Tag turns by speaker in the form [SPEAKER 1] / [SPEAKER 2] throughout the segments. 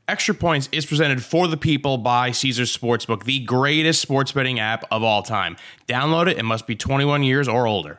[SPEAKER 1] Extra Points is presented for the people by Caesars Sportsbook, the greatest sports betting app of all time. Download it and must be 21 years or older.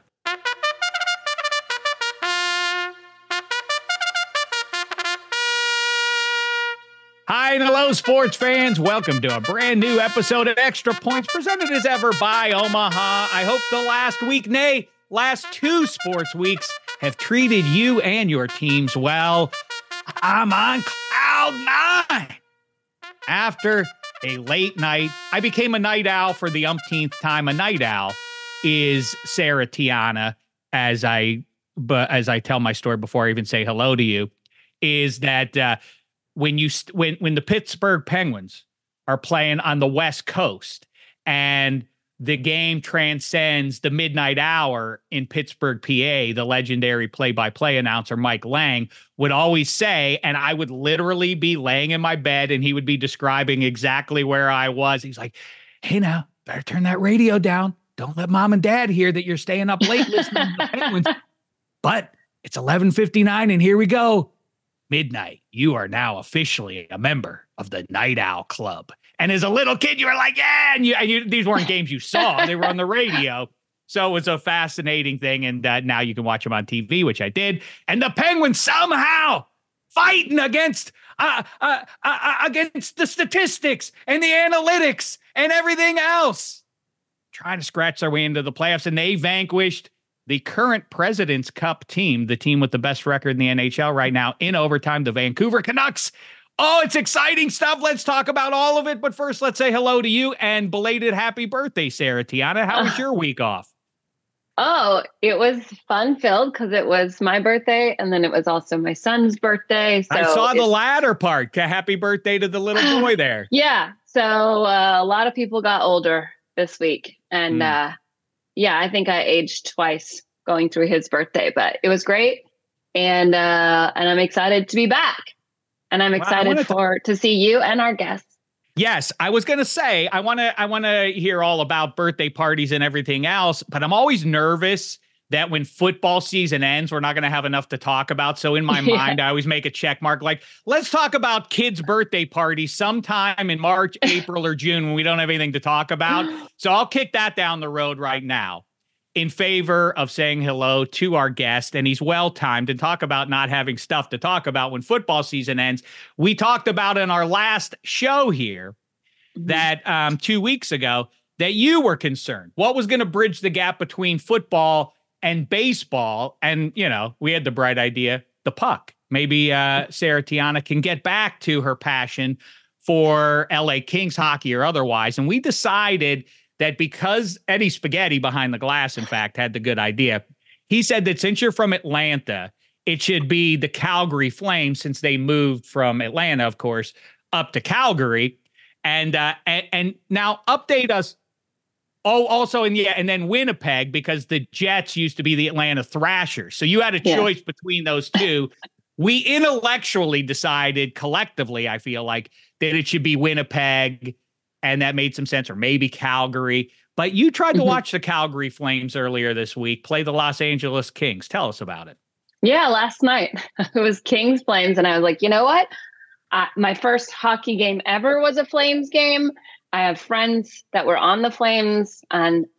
[SPEAKER 2] Hi and hello, sports fans. Welcome to a brand new episode of Extra Points, presented as ever by Omaha. I hope the last two sports weeks have treated you and your teams well. I'm on cloud nine. After a late night, I became a night owl for the umpteenth time. A night owl is Sarah Tiana, as I tell my story before I even say hello to you, is that when the Pittsburgh Penguins are playing on the West Coast and the game transcends the midnight hour in Pittsburgh, PA, the legendary play-by-play announcer Mike Lang would always say, and I would literally be laying in my bed and he would be describing exactly where I was. He's like, hey, now, better turn that radio down. Don't let mom and dad hear that you're staying up late listening to the Penguins. But it's 11:59 and here we go. Midnight, you are now officially a member of the Night Owl Club. And as a little kid, you were like, yeah, and these weren't games you saw. They were on the radio. So it was a fascinating thing. And now you can watch them on TV, which I did. And the Penguins somehow fighting against the statistics and the analytics and everything else, trying to scratch their way into the playoffs. And they vanquished the current President's Cup team, the team with the best record in the NHL right now, in overtime, the Vancouver Canucks. Oh, it's exciting stuff. Let's talk about all of it. But first, let's say hello to you and belated happy birthday, Sarah Tiana. How was your week off?
[SPEAKER 3] Oh, it was fun-filled because it was my birthday and then it was also my son's birthday. So
[SPEAKER 2] I saw the latter part. Happy birthday to the little boy there.
[SPEAKER 3] Yeah. So a lot of people got older this week. And yeah, I think I aged twice going through his birthday, but it was great. And I'm excited to be back. And I'm excited to see you and our guests.
[SPEAKER 2] Yes, I was going to say, I want to hear all about birthday parties and everything else, but I'm always nervous that when football season ends, we're not going to have enough to talk about. So in my mind, I always make a check mark, like, let's talk about kids' birthday parties sometime in March, April, or June when we don't have anything to talk about. So I'll kick that down the road right now in favor of saying hello to our guest, and he's well-timed, and talk about not having stuff to talk about when football season ends. We talked about in our last show here that 2 weeks ago that you were concerned. What was going to bridge the gap between football and baseball? And, we had the bright idea, the puck. Maybe Sarah Tiana can get back to her passion for LA Kings hockey or otherwise. And we decided that because Eddie Spaghetti behind the glass, in fact, had the good idea. He said that since you're from Atlanta, it should be the Calgary Flames, since they moved from Atlanta, of course, up to Calgary. And now update us. Oh, also, and then Winnipeg, because the Jets used to be the Atlanta Thrashers. So you had a choice between those two. We intellectually decided collectively, I feel like, that it should be Winnipeg, and that made some sense, or maybe Calgary. But you tried to watch the Calgary Flames earlier this week play the Los Angeles Kings. Tell us about it.
[SPEAKER 3] Yeah, last night it was Kings Flames, and I was like, you know what? My first hockey game ever was a Flames game. I have friends that were on the Flames, and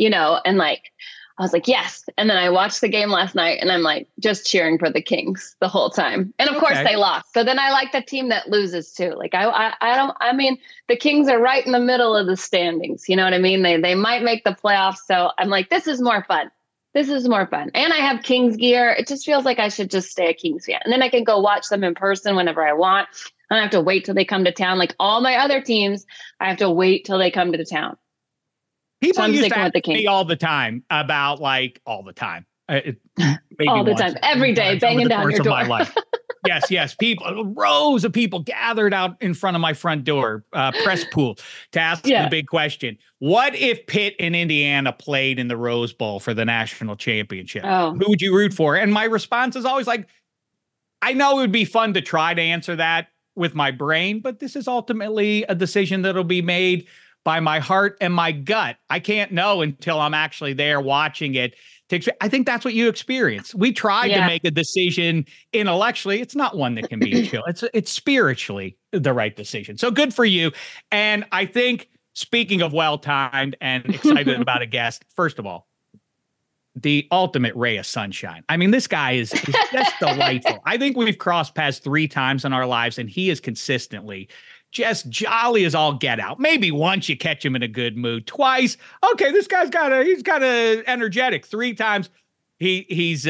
[SPEAKER 3] I was like, yes. And then I watched the game last night and I'm like just cheering for the Kings the whole time. And of course they lost. So then I like the team that loses too. Like I mean, the Kings are right in the middle of the standings. You know what I mean? They might make the playoffs. So I'm like, this is more fun. This is more fun. And I have Kings gear. It just feels like I should just stay a Kings fan. And then I can go watch them in person whenever I want. I don't have to wait till they come to town. Like all my other teams, I have to wait till they come to the town.
[SPEAKER 2] People used to ask me all the time about all the time.
[SPEAKER 3] All the time, every day, banging down your door. My life.
[SPEAKER 2] Yes. People, rows of people gathered out in front of my front door, press pool, to ask the big question. What if Pitt and Indiana played in the Rose Bowl for the national championship? Oh. Who would you root for? And my response is always like, I know it would be fun to try to answer that with my brain, but this is ultimately a decision that'll be made by my heart and my gut. I can't know until I'm actually there watching it. I think that's what you experience. We tried to make a decision intellectually. It's not one that can be chill. It's spiritually the right decision. So good for you. And I think, speaking of well-timed and excited about a guest, first of all, the ultimate ray of sunshine. I mean, this guy is just delightful. I think we've crossed paths 3 times in our lives, and he is consistently just jolly as all get out. Maybe once you catch him in a good mood. Twice, okay, this guy's he's got a energetic. 3 times, he's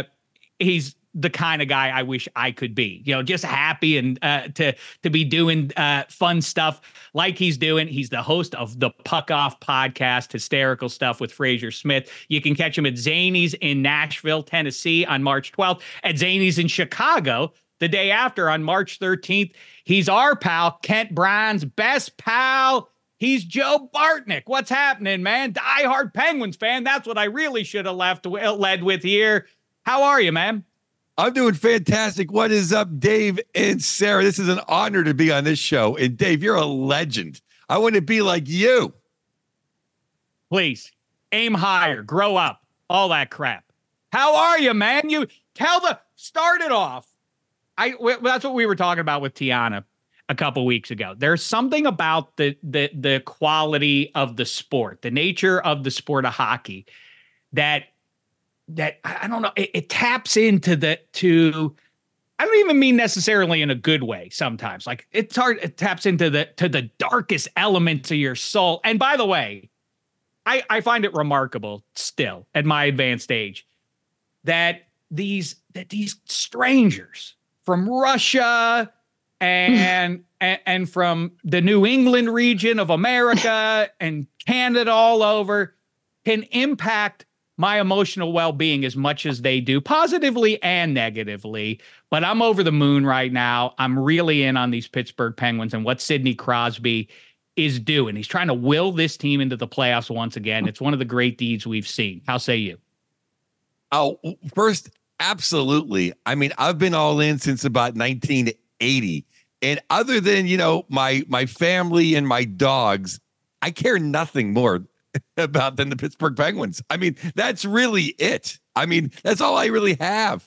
[SPEAKER 2] the kind of guy I wish I could be. You know, just happy and to be doing fun stuff like he's doing. He's the host of the Puck Off podcast, hysterical stuff with Fraser Smith. You can catch him at Zany's in Nashville, Tennessee on March 12th, at Zany's in Chicago the day after on March 13th. He's our pal, Kent Brown's best pal. He's Joe Bartnick. What's happening, man? Diehard Penguins fan. That's what I really should have led with here. How are you, man?
[SPEAKER 4] I'm doing fantastic. What is up, Dave and Sarah? This is an honor to be on this show. And Dave, you're a legend. I want to be like you.
[SPEAKER 2] Please aim higher, grow up, all that crap. How are you, man? You start it off. That's what we were talking about with Tiana a couple weeks ago. There's something about the quality of the sport, the nature of the sport of hockey that I don't know. It taps into I don't even mean necessarily in a good way. Sometimes, like it taps into the darkest elements of your soul. And by the way, I find it remarkable still at my advanced age that these strangers from Russia and from the New England region of America and Canada all over can impact my emotional well-being as much as they do, positively and negatively. But I'm over the moon right now. I'm really in on these Pittsburgh Penguins and what Sidney Crosby is doing. He's trying to will this team into the playoffs once again. It's one of the great deeds we've seen. How say you?
[SPEAKER 4] Oh, first, absolutely. I mean, I've been all in since about 1980. And other than, my family and my dogs, I care nothing more about than the Pittsburgh Penguins. I mean, that's really it. I mean, that's all I really have.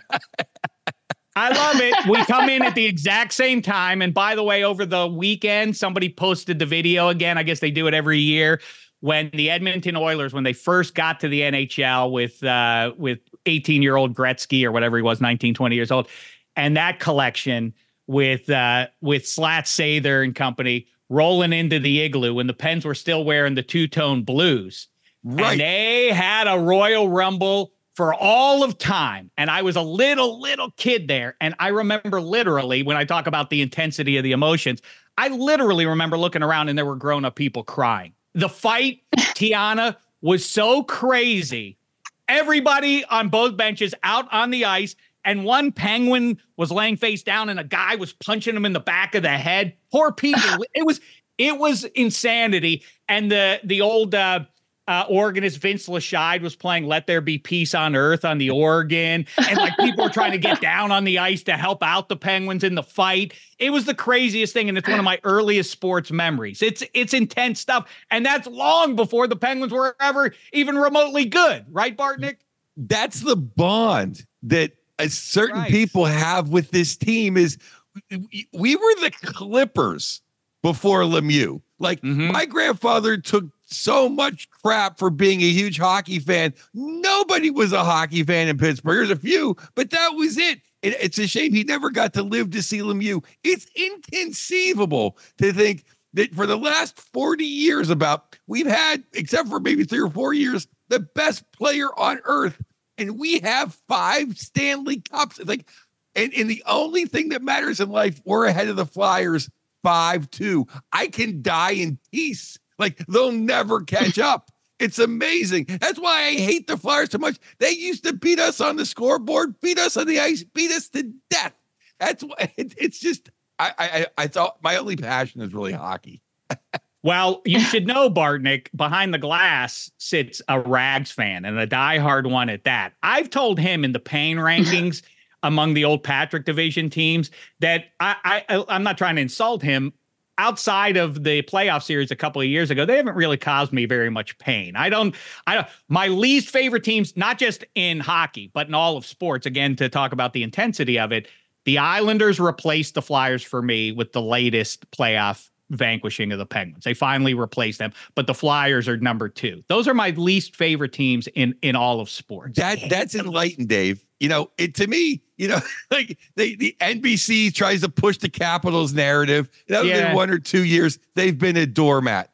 [SPEAKER 2] I love it. We come in at the exact same time. And by the way, over the weekend, somebody posted the video again. I guess they do it every year when the Edmonton Oilers, when they first got to the NHL with 18-year-old Gretzky or whatever he was, 19, 20 years old. And that collection with Slat Sather and company rolling into the igloo when the Pens were still wearing the two-tone blues. Right. And they had a Royal Rumble for all of time. And I was a little kid there. And I remember literally, when I talk about the intensity of the emotions, I literally remember looking around and there were grown-up people crying. The fight, Tiana, was so crazy. Everybody on both benches out on the ice, and one Penguin was laying face down and a guy was punching him in the back of the head. Poor people. It was insanity. And the old organist Vince Lashide was playing Let There Be Peace on Earth on the organ. And like people were trying to get down on the ice to help out the Penguins in the fight. It was the craziest thing. And it's one of my earliest sports memories. It's intense stuff. And that's long before the Penguins were ever even remotely good. Right, Bartnick?
[SPEAKER 4] That's the bond that certain people have with this team is we were the Clippers before Lemieux. Like my grandfather took so much crap for being a huge hockey fan. Nobody was a hockey fan in Pittsburgh. There's a few, but that was it. It's a shame he never got to live to see Lemieux. It's inconceivable to think that for the last 40 years we've had, except for maybe 3 or 4 years, the best player on earth. And we have 5 Stanley Cups. Like, and the only thing that matters in life, we're ahead of the Flyers 5-2. I can die in peace. Like, they'll never catch up. It's amazing. That's why I hate the Flyers so much. They used to beat us on the scoreboard, beat us on the ice, beat us to death. That's why it's just, I thought my only passion is really hockey.
[SPEAKER 2] Well, you should know, Bartnick, behind the glass sits a Rags fan and a diehard one at that. I've told him in the pain rankings among the old Patrick division teams that I'm not trying to insult him. outside of the playoff series a couple of years ago, they haven't really caused me very much pain. My least favorite teams, not just in hockey, but in all of sports, again, to talk about the intensity of it, the Islanders replaced the Flyers for me with the latest playoff vanquishing of the Penguins. They finally replaced them, but the Flyers are number 2. Those are my least favorite teams in all of sports.
[SPEAKER 4] That's enlightened, Dave. To me, like the NBC tries to push the Capitals narrative. That was in 1 or 2 years. They've been a doormat.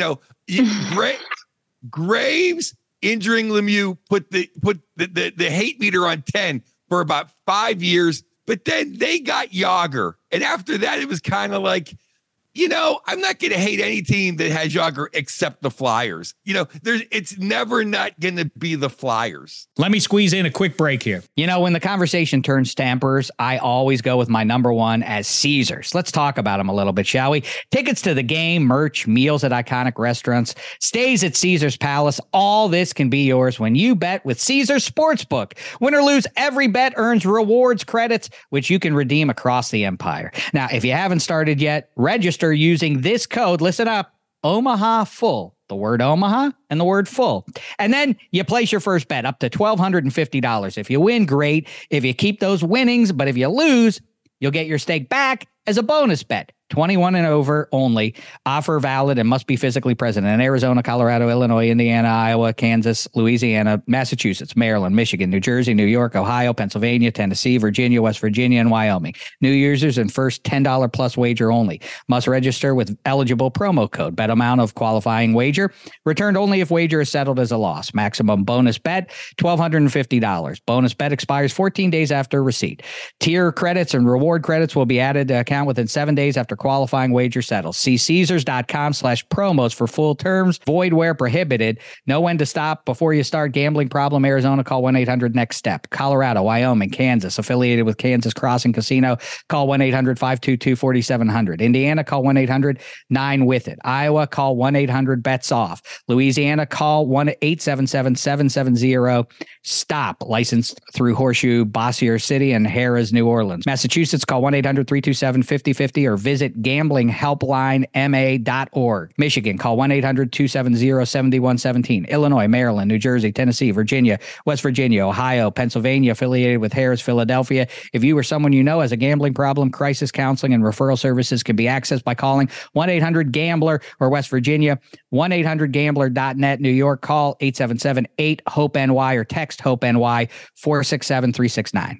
[SPEAKER 4] Graves injuring Lemieux put the hate meter on 10 for about 5 years, but then they got Jágr. And after that, it was kind of like, I'm not going to hate any team that has Jágr except the Flyers. It's never not going to be the Flyers.
[SPEAKER 5] Let me squeeze in a quick break here. When the conversation turns Stampers, I always go with my number one as Caesars. Let's talk about them a little bit, shall we? Tickets to the game, merch, meals at iconic restaurants, stays at Caesars Palace. All this can be yours when you bet with Caesars Sportsbook. Win or lose, every bet earns rewards credits, which you can redeem across the empire. Now, if you haven't started yet, register using this code, listen up, Omaha Full, the word Omaha and the word full. And then you place your first bet up to $1,250. If you win, great. If you keep those winnings, but if you lose, you'll get your stake back as a bonus bet. 21 and over only. Offer valid and must be physically present in Arizona, Colorado, Illinois, Indiana, Iowa, Kansas, Louisiana, Massachusetts, Maryland, Michigan, New Jersey, New York, Ohio, Pennsylvania, Tennessee, Virginia, West Virginia, and Wyoming. New users and first $10 plus wager only. Must register with eligible promo code. Bet amount of qualifying wager. Returned only if wager is settled as a loss. Maximum bonus bet, $1,250. Bonus bet expires 14 days after receipt. Tier credits and reward credits will be added to account within 7 days after qualifying wager settles. See Caesars.com/promos for full terms. Void where prohibited. Know when to stop before you start. Gambling problem? Arizona, call 1-800-NEXT-STEP. Colorado, Wyoming, Kansas, affiliated with Kansas Crossing Casino, call 1-800-522-4700. Indiana, call 1-800-9-WITH-IT. Iowa, call 1-800-BETS-OFF. Louisiana, call 1-877-770-STOP. Licensed through Horseshoe, Bossier City, and Harrah's, New Orleans. Massachusetts, call 1-800-327-5050 or visit gamblinghelplinema.org. Michigan, call 1-800-270-7117. Illinois, Maryland, New Jersey, Tennessee, Virginia, West Virginia, Ohio, Pennsylvania, affiliated with Harrah's, Philadelphia. If you or someone you know has a gambling problem, crisis counseling and referral services can be accessed by calling 1-800-GAMBLER or West Virginia, 1-800-GAMBLER.net. New York, call 877-8-HOPE-NY or text HOPE-NY 467-369.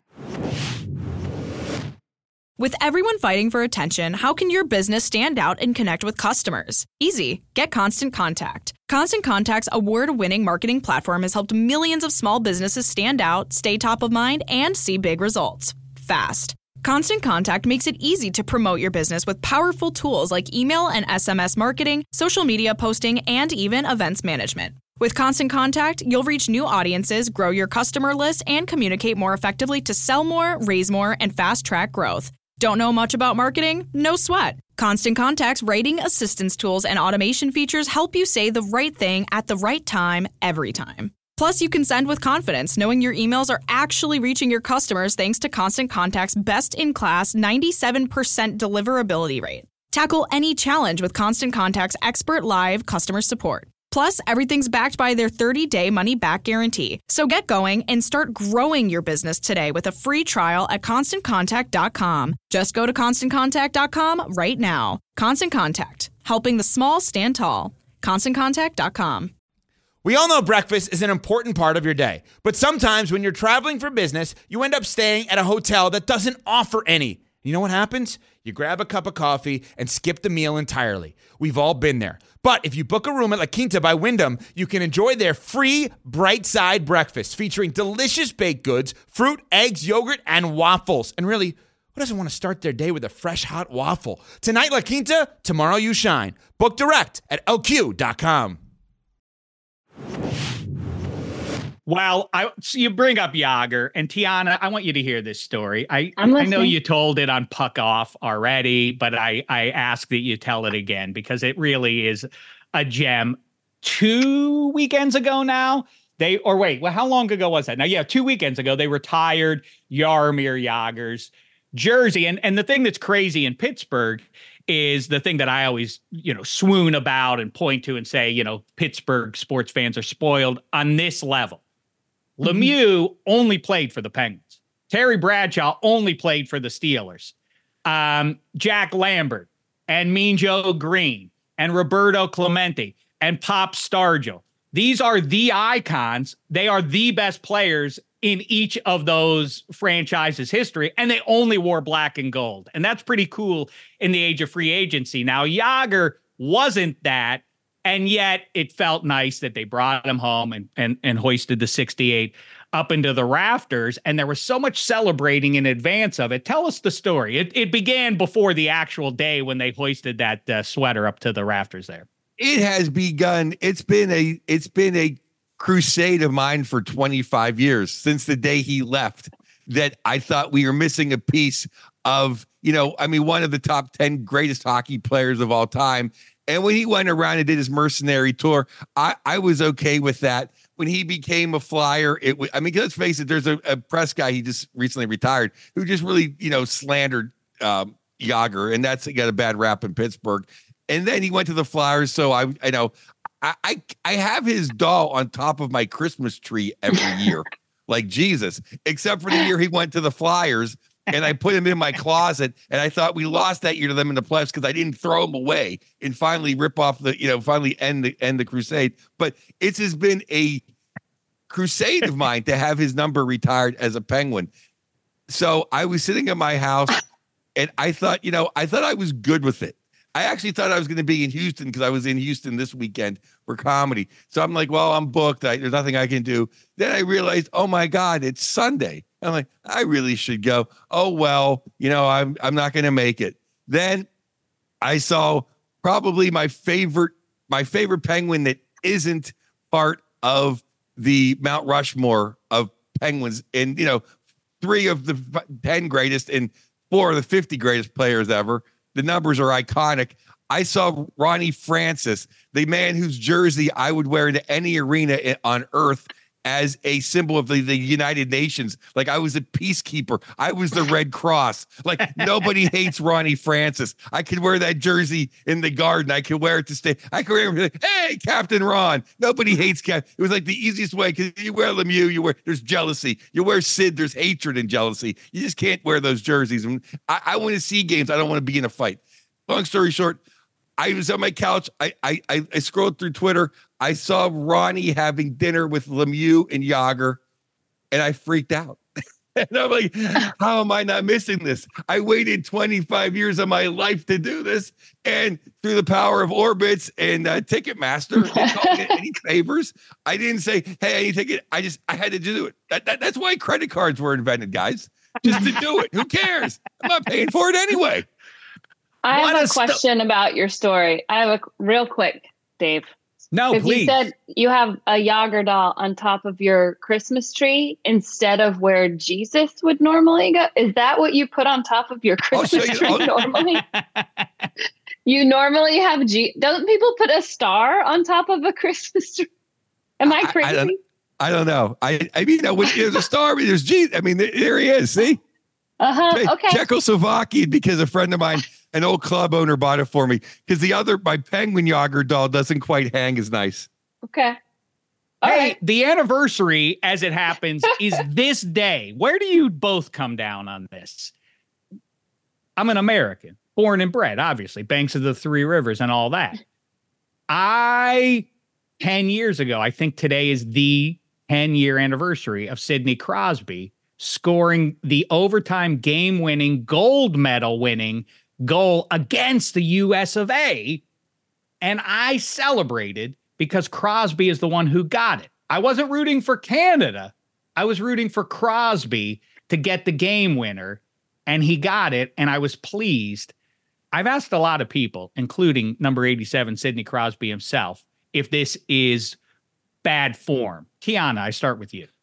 [SPEAKER 6] With everyone fighting for attention, how can your business stand out and connect with customers? Easy. Get Constant Contact. Constant Contact's award-winning marketing platform has helped millions of small businesses stand out, stay top of mind, and see big results fast. Constant Contact makes it easy to promote your business with powerful tools like email and SMS marketing, social media posting, and even events management. With Constant Contact, you'll reach new audiences, grow your customer list, and communicate more effectively to sell more, raise more, and fast-track growth. Don't know much about marketing? No sweat. Constant Contact's writing assistance tools and automation features help you say the right thing at the right time, every time. Plus, you can send with confidence, knowing your emails are actually reaching your customers thanks to Constant Contact's best-in-class 97% deliverability rate. Tackle any challenge with Constant Contact's expert live customer support. Plus, everything's backed by their 30-day money-back guarantee. So get going and start growing your business today with a free trial at ConstantContact.com. Just go to ConstantContact.com right now. Constant Contact, helping the small stand tall. ConstantContact.com.
[SPEAKER 7] We all know breakfast is an important part of your day. But sometimes when you're traveling for business, you end up staying at a hotel that doesn't offer any. You know what happens? You grab a cup of coffee and skip the meal entirely. We've all been there. But if you book a room at La Quinta by Wyndham, you can enjoy their free Bright Side breakfast featuring delicious baked goods, fruit, eggs, yogurt, and waffles. And really, who doesn't want to start their day with a fresh, hot waffle? Tonight, La Quinta, tomorrow you shine. Book direct at lq.com.
[SPEAKER 2] Well, so you bring up Jágr, and Tiana, I want you to hear this story. I know you told it on Puck Off already, but I ask that you tell it again because it really is a gem. 2 weekends ago now, how long ago was that? Now, 2 weekends ago, they retired Jaromir Jágr's jersey. And the thing that's crazy in Pittsburgh is the thing that I always, swoon about and point to and say, Pittsburgh sports fans are spoiled on this level. Lemieux only played for the Penguins. Terry Bradshaw only played for the Steelers. Jack Lambert and Mean Joe Green and Roberto Clemente and Pop Stargell. These are the icons. They are the best players in each of those franchises' history, and they only wore black and gold. And that's pretty cool in the age of free agency. Now, Jágr wasn't that, and yet it felt nice that they brought him home and hoisted the 68 up into the rafters, and there was so much celebrating in advance of it. Tell us the story. It began before the actual day when they hoisted that sweater up to the rafters there.
[SPEAKER 4] It has begun. It's been a crusade of mine for 25 years, since the day he left, that I thought we were missing a piece of, one of the top 10 greatest hockey players of all time. And when he went around and did his mercenary tour, I was okay with that. When he became a Flyer, let's face it, there's a press guy, he just recently retired, who just really, slandered Jágr, and that's got a bad rap in Pittsburgh. And then he went to the Flyers. So I have his doll on top of my Christmas tree every year, like Jesus, except for the year he went to the Flyers, and I put him in my closet. And I thought we lost that year to them in the playoffs because I didn't throw him away and finally rip off finally end the crusade. But it has been a crusade of mine to have his number retired as a Penguin. So I was sitting in my house, and I thought I was good with it. I actually thought I was going to be in Houston because I was in Houston this weekend for comedy. So I'm like, well, I'm booked. There's nothing I can do. Then I realized, oh my God, it's Sunday. I'm like, I really should go. Oh, well, I'm not going to make it. Then I saw probably my favorite Penguin that isn't part of the Mount Rushmore of Penguins. And, 3 of the 10 greatest and 4 of the 50 greatest players ever. The numbers are iconic. I saw Ronnie Francis, the man whose jersey I would wear into any arena on earth as a symbol of the United Nations. Like, I was a peacekeeper. I was the Red Cross. Like, nobody hates Ronnie Francis. I could wear that jersey in the Garden. I could wear it to stay. I could wear it like, hey, Captain Ron. Nobody hates Captain. It was like the easiest way, because you wear Lemieux, there's jealousy. You wear Sid, there's hatred and jealousy. You just can't wear those jerseys. And I want to see games. I don't want to be in a fight. Long story short, I was on my couch. I scrolled through Twitter. I saw Ronnie having dinner with Lemieux and Jágr, and I freaked out. And I'm like, how am I not missing this? I waited 25 years of my life to do this. And through the power of Orbitz and Ticketmaster, any favors, I didn't say, hey, I need to take it. I had to do it. That's why credit cards were invented, guys. Just to do it. Who cares? I'm not paying for it anyway.
[SPEAKER 3] I have a question about your story. I have a real quick, Dave.
[SPEAKER 2] No, please.
[SPEAKER 3] You said you have a Jágr doll on top of your Christmas tree instead of where Jesus would normally go. Is that what you put on top of your Christmas tree normally? You normally have don't people put a star on top of a Christmas tree? Am I crazy?
[SPEAKER 4] I don't know. I mean, there's a star, there's Jesus. I mean, there he is. See?
[SPEAKER 3] Okay.
[SPEAKER 4] Czechoslovakian, because a friend of mine, an old club owner, bought it for me, because my Penguin Jágr doll doesn't quite hang as nice.
[SPEAKER 3] Okay. All right.
[SPEAKER 2] The anniversary, as it happens, is this day. Where do you both come down on this? I'm an American, born and bred, obviously, banks of the Three Rivers and all that. 10 years ago, I think today is the 10-year anniversary of Sidney Crosby scoring the overtime game-winning, gold medal-winning goal against the US of A. And I celebrated because Crosby is the one who got it. I wasn't rooting for Canada. I was rooting for Crosby to get the game winner, and he got it, and I was pleased. I've asked a lot of people, including number 87, Sidney Crosby himself, if this is bad form. Kiana, I start with you.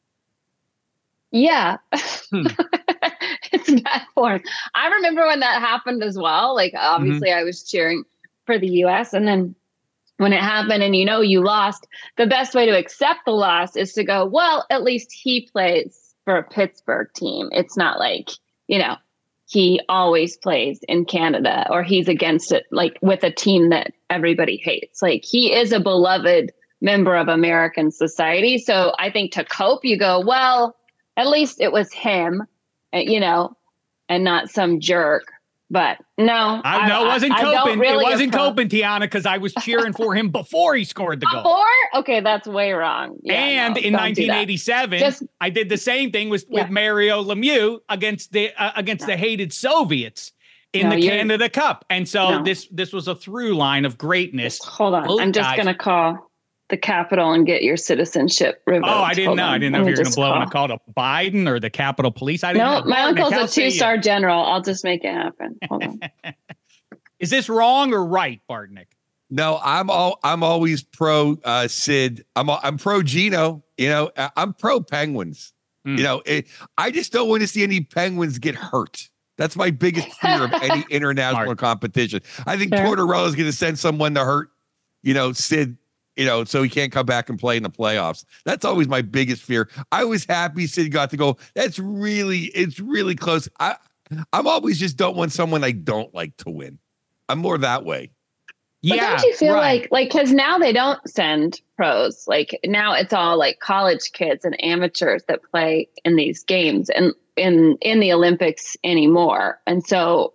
[SPEAKER 3] Yeah. It's bad form. I remember when that happened as well. Like, obviously I was cheering for the US, and then when it happened and you lost, the best way to accept the loss is to go, well, at least he plays for a Pittsburgh team. It's not like, he always plays in Canada, or he's against it, like with a team that everybody hates. Like, he is a beloved member of American society. So I think to cope, you go, well, at least it was him, you know, and not some jerk. But no,
[SPEAKER 2] I know it wasn't coping.
[SPEAKER 3] Really
[SPEAKER 2] it wasn't coping, Tiana, because I was cheering for him before he scored the goal.
[SPEAKER 3] Before? Okay, that's way wrong. Yeah,
[SPEAKER 2] and in 1987, I did the same thing with Mario Lemieux against the hated Soviets in the Canada Cup. And so this was a through line of greatness.
[SPEAKER 3] Hold on. I'm just going to call the Capitol and get your citizenship revoked.
[SPEAKER 2] Oh, I didn't know. I didn't know if you were going to blow in a call to Biden or the Capitol Police. I didn't know.
[SPEAKER 3] My uncle's a 2-star general. I'll just make it happen. Hold on.
[SPEAKER 2] Is this wrong or right, Bartnick?
[SPEAKER 4] No, I'm always pro Sid. I'm pro Gino. You know, I'm pro Penguins. You know, I just don't want to see any Penguins get hurt. That's my biggest fear of any international competition. I think Tortorella is going to send someone to hurt, you know, Sid, you know, so he can't come back and play in the playoffs. That's always my biggest fear. I was happy Sid got to go. It's really close. I'm always just don't want someone I don't like to win. I'm more that way.
[SPEAKER 3] But don't you feel like, because now they don't send pros. Like, now it's all like college kids and amateurs that play in these games and in the Olympics anymore. And so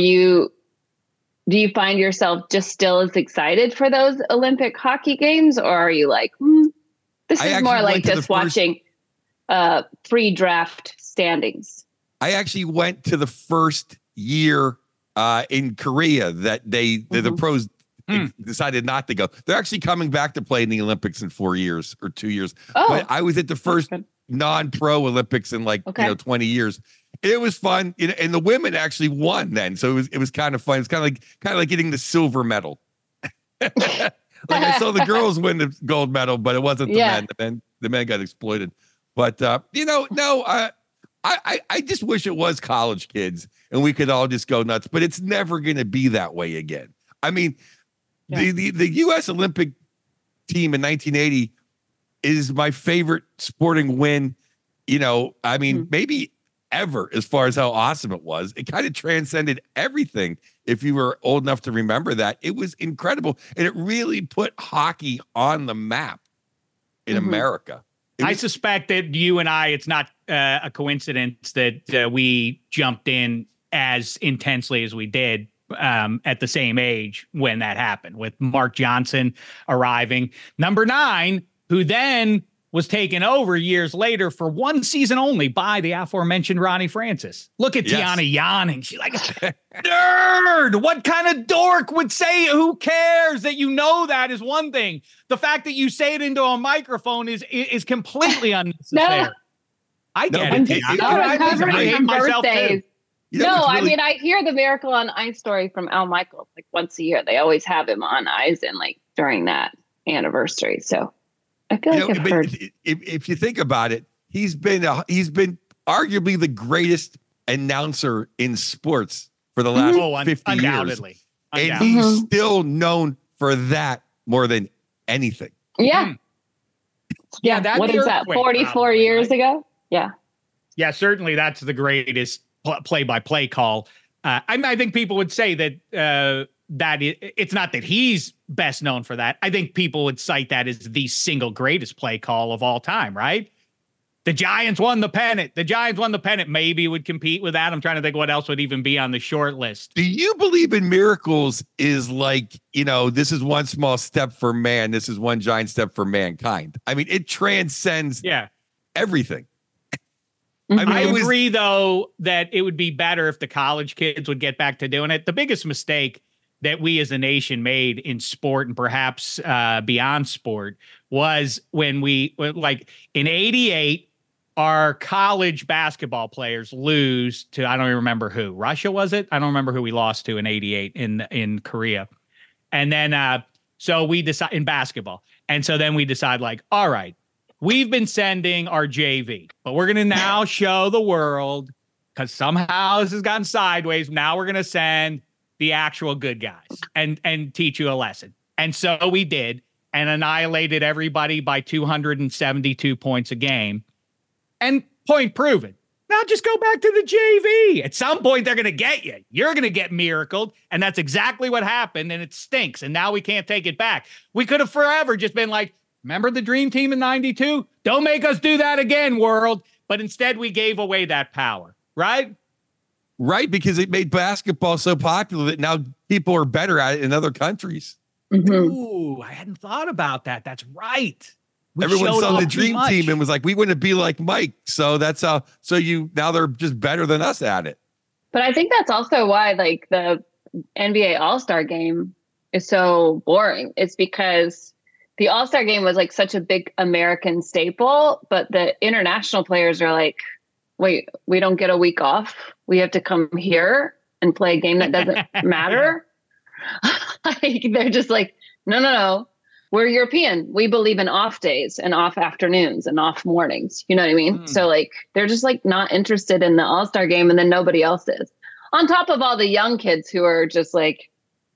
[SPEAKER 3] do you find yourself just still as excited for those Olympic hockey games, or are you like, this is more like just watching pre-draft standings?
[SPEAKER 4] I actually went to the first year in Korea that the pros decided not to go. They're actually coming back to play in the Olympics in 4 years or 2 years.
[SPEAKER 3] Oh,
[SPEAKER 4] but I was at the first non-pro Olympics in 20 years. It was fun, and the women actually won then, so it was kind of fun. It's kind of like getting the silver medal. Like, I saw the girls win the gold medal, but it wasn't the men. The men got exploited. But I just wish it was college kids and we could all just go nuts. But it's never going to be that way again. I mean, the U.S. Olympic team in 1980 is my favorite sporting win. You know, I mean, maybe ever, as far as how awesome it was. It kind of transcended everything. If you were old enough to remember that, it was incredible. And it really put hockey on the map in America.
[SPEAKER 2] I suspect that you and I, it's not a coincidence that we jumped in as intensely as we did at the same age when that happened, with Mark Johnson arriving. Number 9, who then was taken over years later for one season only by the aforementioned Ronnie Francis. Look at Tiana yawning. She's like, nerd. What kind of dork would say, who cares? That you know that is one thing. The fact that you say it into a microphone is completely unnecessary.
[SPEAKER 3] No.
[SPEAKER 2] I get it.
[SPEAKER 3] I hate myself too. I mean, I hear the Miracle on Ice story from Al Michaels like once a year. They always have him on ice and like during that anniversary. So I feel like I've heard.
[SPEAKER 4] If you think about it, he's been arguably the greatest announcer in sports for the last 50
[SPEAKER 2] undoubtedly.
[SPEAKER 4] years. And he's still known for that more than anything.
[SPEAKER 3] Yeah.
[SPEAKER 2] Yeah.
[SPEAKER 3] What is that? 44 years ago? Yeah.
[SPEAKER 2] Yeah, certainly that's the greatest play-by-play call. I think people would say that it's not that he's best known for that. I think people would cite that as the single greatest play call of all time, right? The Giants won the pennant. Maybe would compete with that. I'm trying to think what else would even be on the short list.
[SPEAKER 4] Do you believe in miracles is like, this is one small step for man. This is one giant step for mankind. I mean, it transcends everything.
[SPEAKER 2] I agree, though, that it would be better if the college kids would get back to doing it. The biggest mistake that we as a nation made in sport and perhaps beyond sport was when in 88, our college basketball players lose to, I don't even remember who. Russia, was it? I don't remember who we lost to in 88 in Korea. And then, so we decide in basketball. And so then we decide all right, we've been sending our JV, but we're going to now show the world, because somehow this has gotten sideways. Now we're going to send the actual good guys and teach you a lesson. And so we did, and annihilated everybody by 272 points a game. And point proven. Now just go back to the JV. At some point, they're going to get you. You're going to get miracled. And that's exactly what happened. And it stinks. And now we can't take it back. We could have forever just been like, remember the Dream Team in 92? Don't make us do that again, world. But instead, we gave away that power, right?
[SPEAKER 4] Right, because it made basketball so popular that now people are better at it in other countries.
[SPEAKER 3] Mm-hmm.
[SPEAKER 2] Ooh, I hadn't thought about that. That's right.
[SPEAKER 4] Everyone saw the Dream Team and was like, we want to be like Mike. So that's how, now they're just better than us at it.
[SPEAKER 3] But I think that's also why like the NBA All-Star game is so boring. It's because the All-Star game was like such a big American staple, but the international players are like, wait, we don't get a week off. We have to come here and play a game that doesn't matter. Like, they're just like, no. We're European. We believe in off days and off afternoons and off mornings. You know what I mean? So like, they're just like not interested in the All-Star game, and then nobody else is. On top of all the young kids who are just like,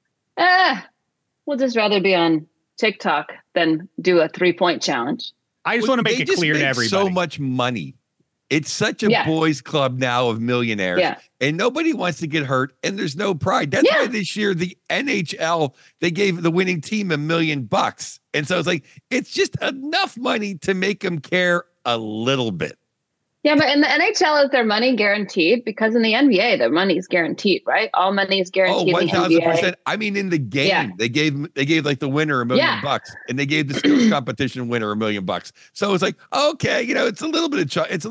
[SPEAKER 3] we'll just rather be on TikTok than do a 3-point challenge.
[SPEAKER 2] I just want to make it clear to everybody.
[SPEAKER 4] So much money. It's such a boys club now of millionaires, and nobody wants to get hurt, and there's no pride. That's why this year the NHL, they gave the winning team $1 million. And so it's like, it's just enough money to make them care a little bit.
[SPEAKER 3] Yeah, but in the NHL, is their money guaranteed? Because in the NBA, their money is guaranteed, right? All money is guaranteed.
[SPEAKER 4] Oh, 1,000%. I mean, in the game, they gave like the winner $1 million, and they gave the skills competition winner $1 million. So it's like, okay, it's a little bit of change. It's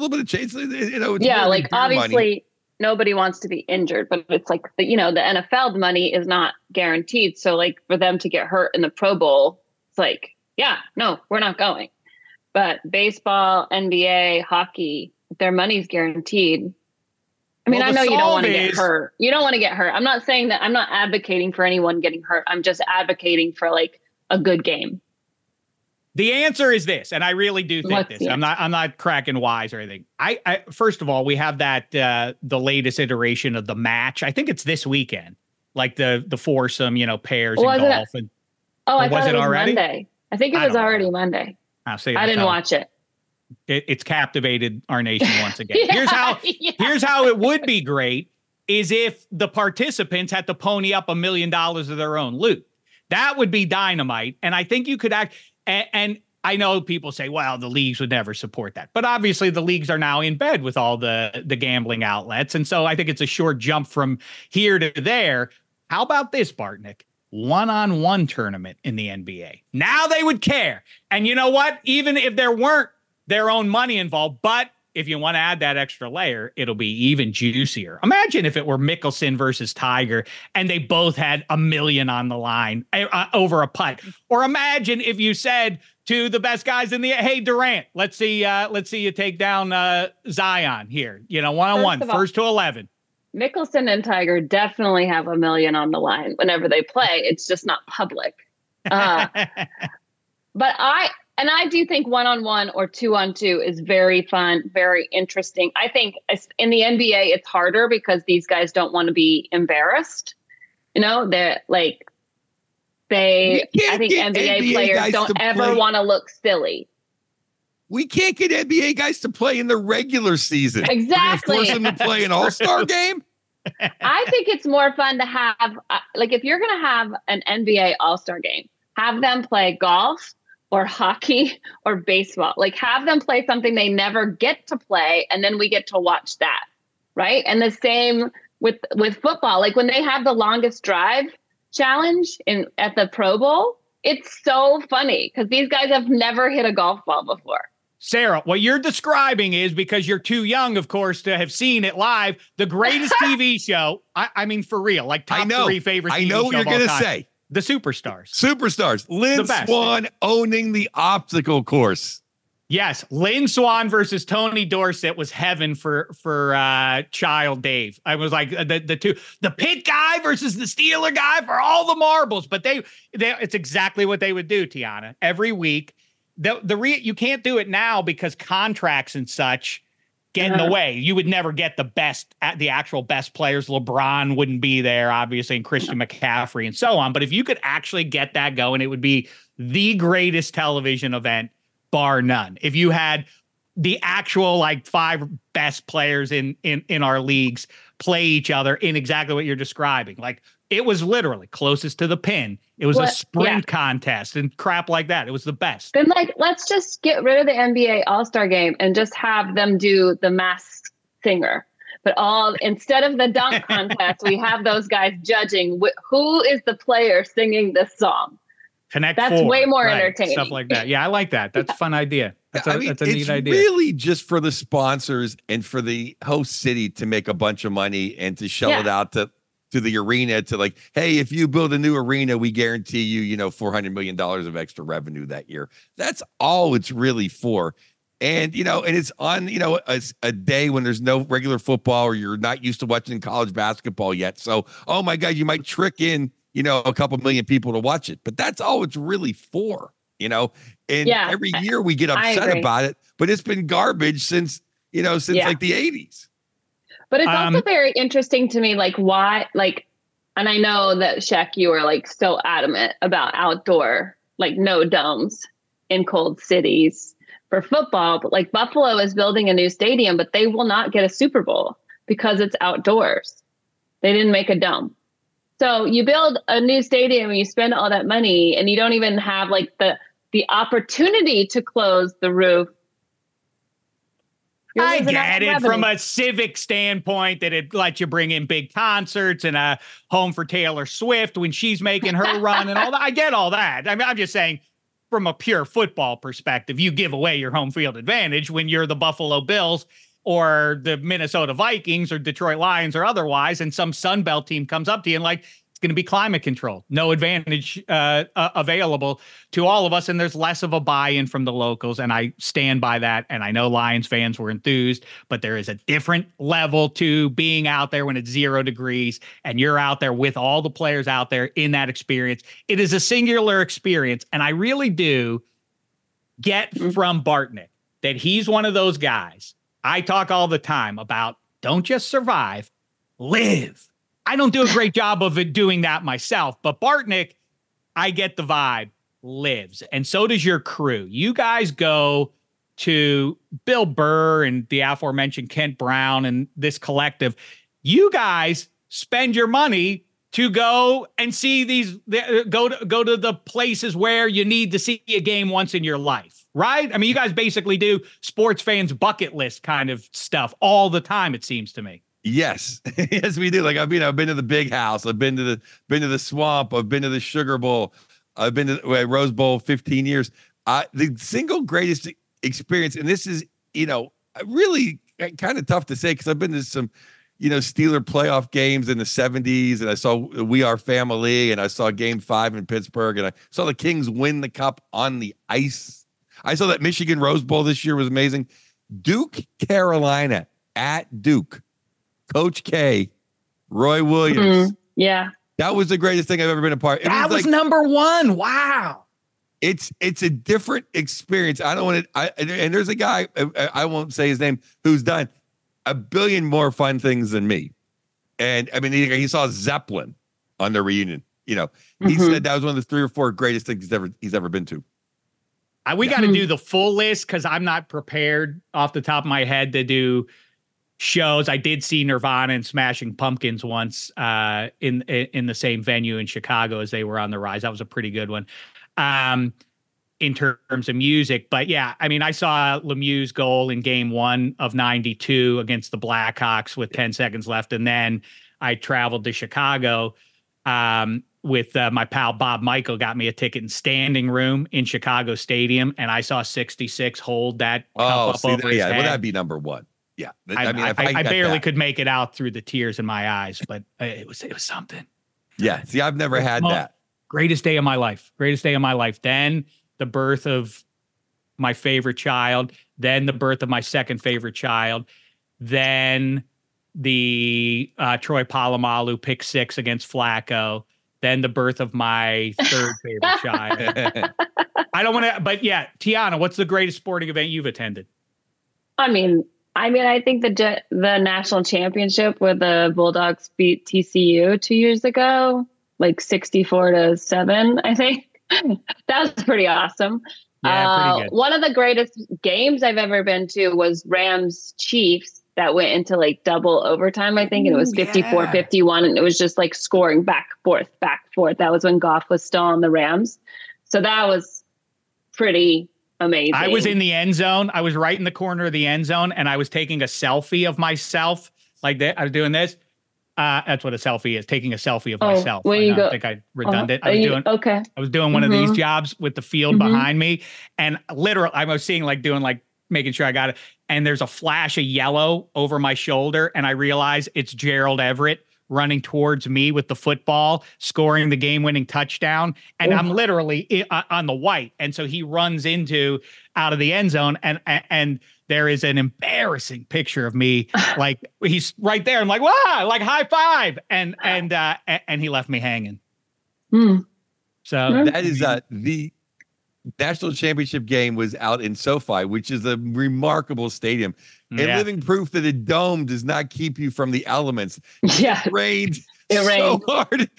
[SPEAKER 3] like obviously money. Nobody wants to be injured, but it's like the NFL money is not guaranteed. So like for them to get hurt in the Pro Bowl, it's like, no, we're not going. But baseball, NBA, hockey, their money's guaranteed. I mean, I know you don't want to get hurt. You don't want to get hurt. I'm not saying that. I'm not advocating for anyone getting hurt. I'm just advocating for like a good game.
[SPEAKER 2] The answer is this, and I really do think this. I'm not cracking wise or anything. I first of all, we have that the latest iteration of the match. I think it's this weekend, like the foursome, pairs in golf.
[SPEAKER 3] I thought it was already Monday. I think it was already Monday. I didn't watch it.
[SPEAKER 2] It's captivated our nation once again. Here's how it would be great is if the participants had to pony up $1 million of their own loot. That would be dynamite. And I think you could act. And I know people say, well, the leagues would never support that. But obviously the leagues are now in bed with all the gambling outlets. And so I think it's a short jump from here to there. How about this, Bartnick? One-on-one tournament in the NBA. Now they would care. And you know what? Even if there weren't their own money involved, but if you want to add that extra layer, it'll be even juicier. Imagine if it were Mickelson versus Tiger and they both had $1 million on the line over a putt. Or imagine if you said to the best guys in the, hey, Durant, let's see you take down Zion here. One-on-one, first to 11.
[SPEAKER 3] Mickelson and Tiger definitely have $1 million on the line whenever they play. It's just not public. But I do think 1-on-1 or 2-on-2 is very fun, very interesting. I think in the NBA, it's harder because these guys don't want to be embarrassed. They're like, I think NBA players don't ever want to look silly.
[SPEAKER 4] We can't get NBA guys to play in the regular season.
[SPEAKER 3] Exactly.
[SPEAKER 4] Force them to play an all-star game?
[SPEAKER 3] I think it's more fun to have, if you're going to have an NBA all-star game, have them play golf or hockey or baseball. Like, have them play something they never get to play, and then we get to watch that, right? And the same with football. Like, when they have the longest drive challenge at the Pro Bowl, it's so funny because these guys have never hit a golf ball before.
[SPEAKER 2] Sarah, what you're describing is, because you're too young, of course, to have seen it live, the greatest TV show. I mean, for real, like top 3 favorite TV show.
[SPEAKER 4] I know what you're going to say.
[SPEAKER 2] The Superstars.
[SPEAKER 4] Lynn Swann owning the obstacle course.
[SPEAKER 2] Yes, Lynn Swann versus Tony Dorsett was heaven for child Dave. I was like the pit guy versus the Steeler guy for all the marbles. But it's exactly what they would do, Tiana, every week. You can't do it now because contracts and such get in the way. You would never get the actual best players. LeBron wouldn't be there, obviously, and Christian McCaffrey and so on. But if you could actually get that going, it would be the greatest television event, bar none. If you had the actual like 5 best players in our leagues play each other in exactly what you're describing. Like it was literally closest to the pin. It was a sprint contest and crap like that. It was the best.
[SPEAKER 3] Then like, let's just get rid of the NBA All-Star game and just have them do the Masked Singer. But instead of the dunk contest, we have those guys judging who is the player singing this song. That's way more entertaining.
[SPEAKER 2] Stuff like that. Yeah, I like that. That's a fun idea. That's a neat idea.
[SPEAKER 4] It's really just for the sponsors and for the host city to make a bunch of money and to shell it out to the arena to like, hey, if you build a new arena, we guarantee you, $400 million of extra revenue that year. That's all it's really for. And, and it's on, a day when there's no regular football or you're not used to watching college basketball yet. So, oh my God, you might trick in, a couple million people to watch it, but that's all it's really for, and every year we get upset about it, but it's been garbage since like the 80s.
[SPEAKER 3] But it's also very interesting to me, like why, like, and I know that Shaq, you are like so adamant about outdoor, like no domes in cold cities for football, but like Buffalo is building a new stadium, but they will not get a Super Bowl because it's outdoors. They didn't make a dome. So you build a new stadium and you spend all that money and you don't even have like the opportunity to close the roof.
[SPEAKER 2] I get it from a civic standpoint that it lets you bring in big concerts and a home for Taylor Swift when she's making her run and all that. I get all that. I mean, I'm just saying from a pure football perspective, you give away your home field advantage when you're the Buffalo Bills or the Minnesota Vikings or Detroit Lions or otherwise, and some Sun Belt team comes up to you and like, it's going to be climate control, no advantage available to all of us. And there's less of a buy-in from the locals. And I stand by that. And I know Lions fans were enthused, but there is a different level to being out there when it's 0 degrees and you're out there with all the players out there in that experience. It is a singular experience. And I really do get from Bartnick that he's one of those guys. I talk all the time about don't just survive, live. I don't do a great job of it doing that myself, but Bartnick, I get the vibe, lives. And so does your crew. You guys go to Bill Burr and the aforementioned Kent Brown and this collective. You guys spend your money to go and see go to the places where you need to see a game once in your life, right? I mean, you guys basically do sports fans bucket list kind of stuff all the time, it seems to me.
[SPEAKER 4] Yes. Yes, we do. Like I've been to the Big House. I've been to the Swamp. I've been to the Sugar Bowl. I've been to Rose Bowl 15 years. The single greatest experience, and this is, really kind of tough to say because I've been to some, Steeler playoff games in the 70s, and I saw We Are Family, and I saw Game 5 in Pittsburgh, and I saw the Kings win the cup on the ice. I saw that Michigan Rose Bowl this year was amazing. Duke, Carolina at Duke. Coach K, Roy Williams.
[SPEAKER 3] Yeah.
[SPEAKER 4] That was the greatest thing I've ever been a part of.
[SPEAKER 2] That was number one. Wow.
[SPEAKER 4] It's a different experience. I don't want to, and there's a guy, I won't say his name, who's done a billion more fun things than me. And I mean, he saw Zeppelin on the reunion. He said that was one of the 3 or 4 greatest things he's ever been to.
[SPEAKER 2] We got to do the full list because I'm not prepared off the top of my head to do shows. I did see Nirvana and Smashing Pumpkins once in the same venue in Chicago as they were on the rise. That was a pretty good one in terms of music. But yeah, I mean, I saw Lemieux's goal in game 1 of 92 against the Blackhawks with 10 seconds left. And then I traveled to Chicago with my pal Bob Michael, got me a ticket in standing room in Chicago Stadium. And I saw 66 hold that cup up over his head.
[SPEAKER 4] Well, that'd be number 1. Yeah,
[SPEAKER 2] I barely could make it out through the tears in my eyes, but it was something.
[SPEAKER 4] Yeah, see, I've never had that.
[SPEAKER 2] Greatest day of my life. Greatest day of my life. Then the birth of my favorite child. Then the birth of my second favorite child. Then the Troy Polamalu pick 6 against Flacco. Then the birth of my third favorite child. I don't want to, but yeah, Tiana, what's the greatest sporting event you've attended?
[SPEAKER 3] I mean, I think the national championship where the Bulldogs beat TCU 2 years ago, like 64-7, I think. That was pretty awesome.
[SPEAKER 2] Yeah, pretty good.
[SPEAKER 3] One of the greatest games I've ever been to was Rams Chiefs that went into like double overtime, I think. And it was 54-51. And it was just like scoring back, forth. That was when Goff was still on the Rams. So that was pretty amazing.
[SPEAKER 2] I was in the end zone. I was right in the corner of the end zone, and I was taking a selfie of myself like that. I was doing this. That's what a selfie is, taking a selfie of myself. I think I redundant. I was doing one of these jobs with the field behind me, and literally I was seeing making sure I got it. And there's a flash of yellow over my shoulder, and I realize it's Gerald Everett running towards me with the football, scoring the game-winning touchdown. And I'm literally on the white. And so he runs out of the end zone, and there is an embarrassing picture of me. Like, he's right there. I'm like, wow, like high five. And he left me hanging. So
[SPEAKER 4] that is the national championship game was out in SoFi, which is a remarkable stadium. And living proof that a dome does not keep you from the elements.
[SPEAKER 3] Yeah.
[SPEAKER 4] It rained so hard.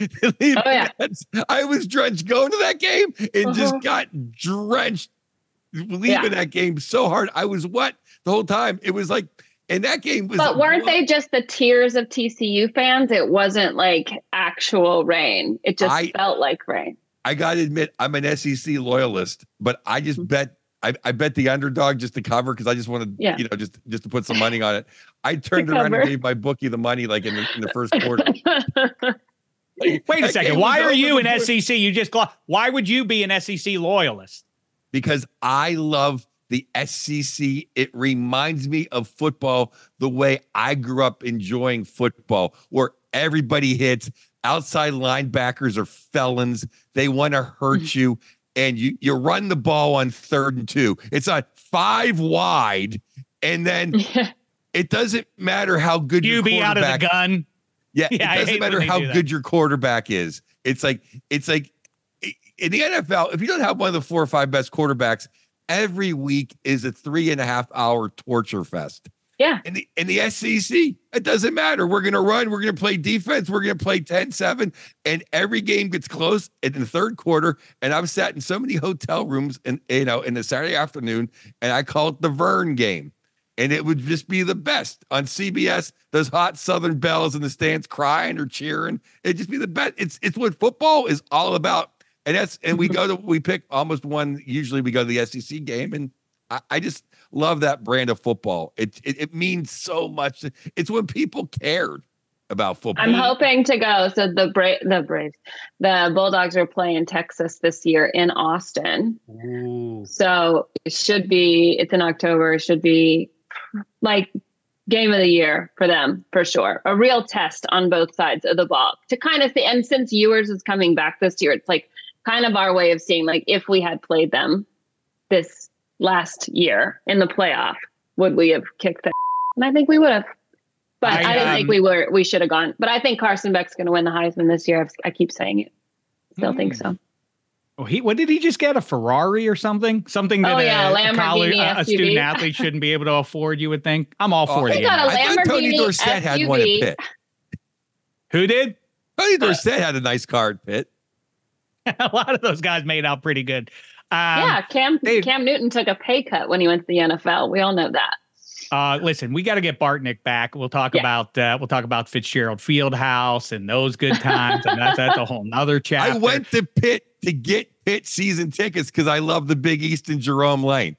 [SPEAKER 4] I was drenched going to that game and just got drenched leaving that game so hard. I was wet the whole time. It was like, and that game was.
[SPEAKER 3] But weren't they just the tears of TCU fans? It wasn't like actual rain. It just felt like rain.
[SPEAKER 4] I got to admit, I'm an SEC loyalist, but I just bet. I bet the underdog just to cover because I just wanted, just to put some money on it. I turned around and gave my bookie the money like in the first quarter.
[SPEAKER 2] Wait a second. Why are you an SEC? Why would you be an SEC loyalist?
[SPEAKER 4] Because I love the SEC. It reminds me of football the way I grew up enjoying football, where everybody hits. Outside linebackers are felons. They want to hurt you. And you run the ball on 3rd and 2. It's on 5 wide. And then it doesn't matter how good your quarterback.
[SPEAKER 2] Out of the gun.
[SPEAKER 4] Yeah, it doesn't matter how good your quarterback is. It's like in the NFL, if you don't have one of the 4 or 5 best quarterbacks, every week is a 3.5-hour torture fest.
[SPEAKER 3] Yeah.
[SPEAKER 4] In the SEC, it doesn't matter. We're going to run. We're going to play defense. We're going to play 10-7. And every game gets close in the third quarter. And I've sat in so many hotel rooms in the Saturday afternoon, and I call it the Vern game. And it would just be the best on CBS. Those hot Southern belles in the stands crying or cheering. It'd just be the best. It's what football is all about. And we pick almost one. Usually we go to the SEC game, and I just love that brand of football. It means so much. It's when people cared about football.
[SPEAKER 3] I'm hoping to go. So the Braves, the Bulldogs are playing Texas this year in Austin.
[SPEAKER 2] Ooh.
[SPEAKER 3] So it's in October. It should be like game of the year for them, for sure. A real test on both sides of the ball to kind of see. And since Ewers is coming back this year, it's like kind of our way of seeing, like, if we had played them this last year in the playoff, would we have kicked that? And I think we would have. But I didn't think we should have gone. But I think Carson Beck's going to win the Heisman this year. I keep saying it. Still think so.
[SPEAKER 2] Oh, what did he just get? A Ferrari or something? Something that a student athlete shouldn't be able to afford, you would think. I'm all for it.
[SPEAKER 3] He got a Lamborghini
[SPEAKER 4] Tony Dorsett had one at Pitt.
[SPEAKER 2] Who did?
[SPEAKER 4] Tony Dorsett had a nice car at Pitt.
[SPEAKER 2] A lot of those guys made out pretty good.
[SPEAKER 3] Cam Newton took a pay cut when he went to the NFL. We all know that.
[SPEAKER 2] Listen, we got to get Bartnick back. We'll talk about Fitzgerald Fieldhouse and those good times, and that's a whole nother chapter.
[SPEAKER 4] I went to Pitt to get Pitt season tickets because I love the Big East and Jerome Lane.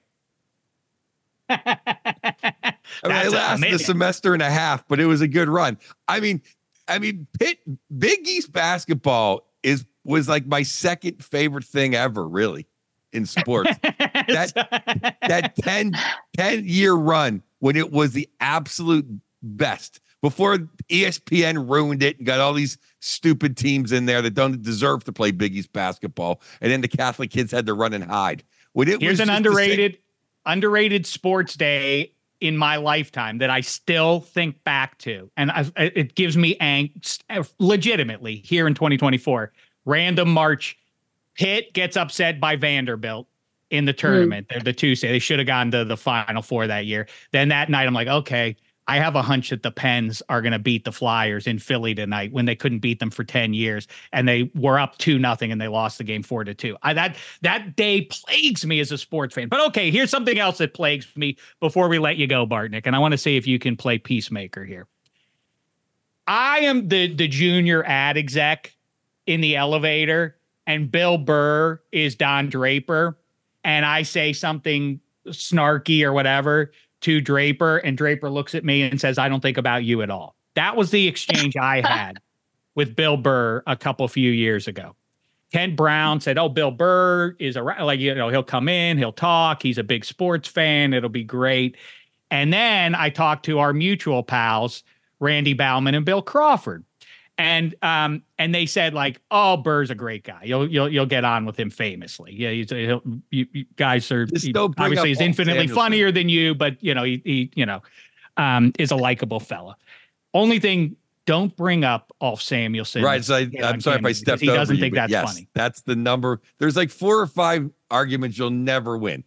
[SPEAKER 4] I lasted a semester and a half, but it was a good run. I mean, Pitt Big East basketball was like my second favorite thing ever, really, in sports. that 10-year run when it was the absolute best, before ESPN ruined it and got all these stupid teams in there that don't deserve to play Big East basketball, and then the Catholic kids had to run and hide.
[SPEAKER 2] Here's an underrated sports day in my lifetime that I still think back to, and it gives me angst legitimately here in 2024. Random March, Pitt gets upset by Vanderbilt in the tournament. They're the Tuesday. They should have gone to the Final Four that year. Then that night, I'm like, okay, I have a hunch that the Pens are going to beat the Flyers in Philly tonight when they couldn't beat them for 10 years and they were up 2-0 and they lost the game 4-2. That day plagues me as a sports fan. But okay, here's something else that plagues me before we let you go, Bartnick. And I want to see if you can play peacemaker here. I am the junior ad exec in the elevator and Bill Burr is Don Draper. And I say something snarky or whatever to Draper, and Draper looks at me and says, I don't think about you at all. That was the exchange I had with Bill Burr a few years ago. Kent Brown said, oh, Bill Burr is he'll come in, he'll talk. He's a big sports fan. It'll be great. And then I talked to our mutual pals, Randy Bauman and Bill Crawford. And they said like, oh, Burr's a great guy. You'll get on with him famously. Yeah, you guys are obviously he's infinitely funnier than you, but he is a likable fella. Only thing, don't bring up Ulf Samuelsson.
[SPEAKER 4] Right. So I'm sorry if I stepped over. He doesn't think that's funny. That's the number. There's like 4 or 5 arguments you'll never win.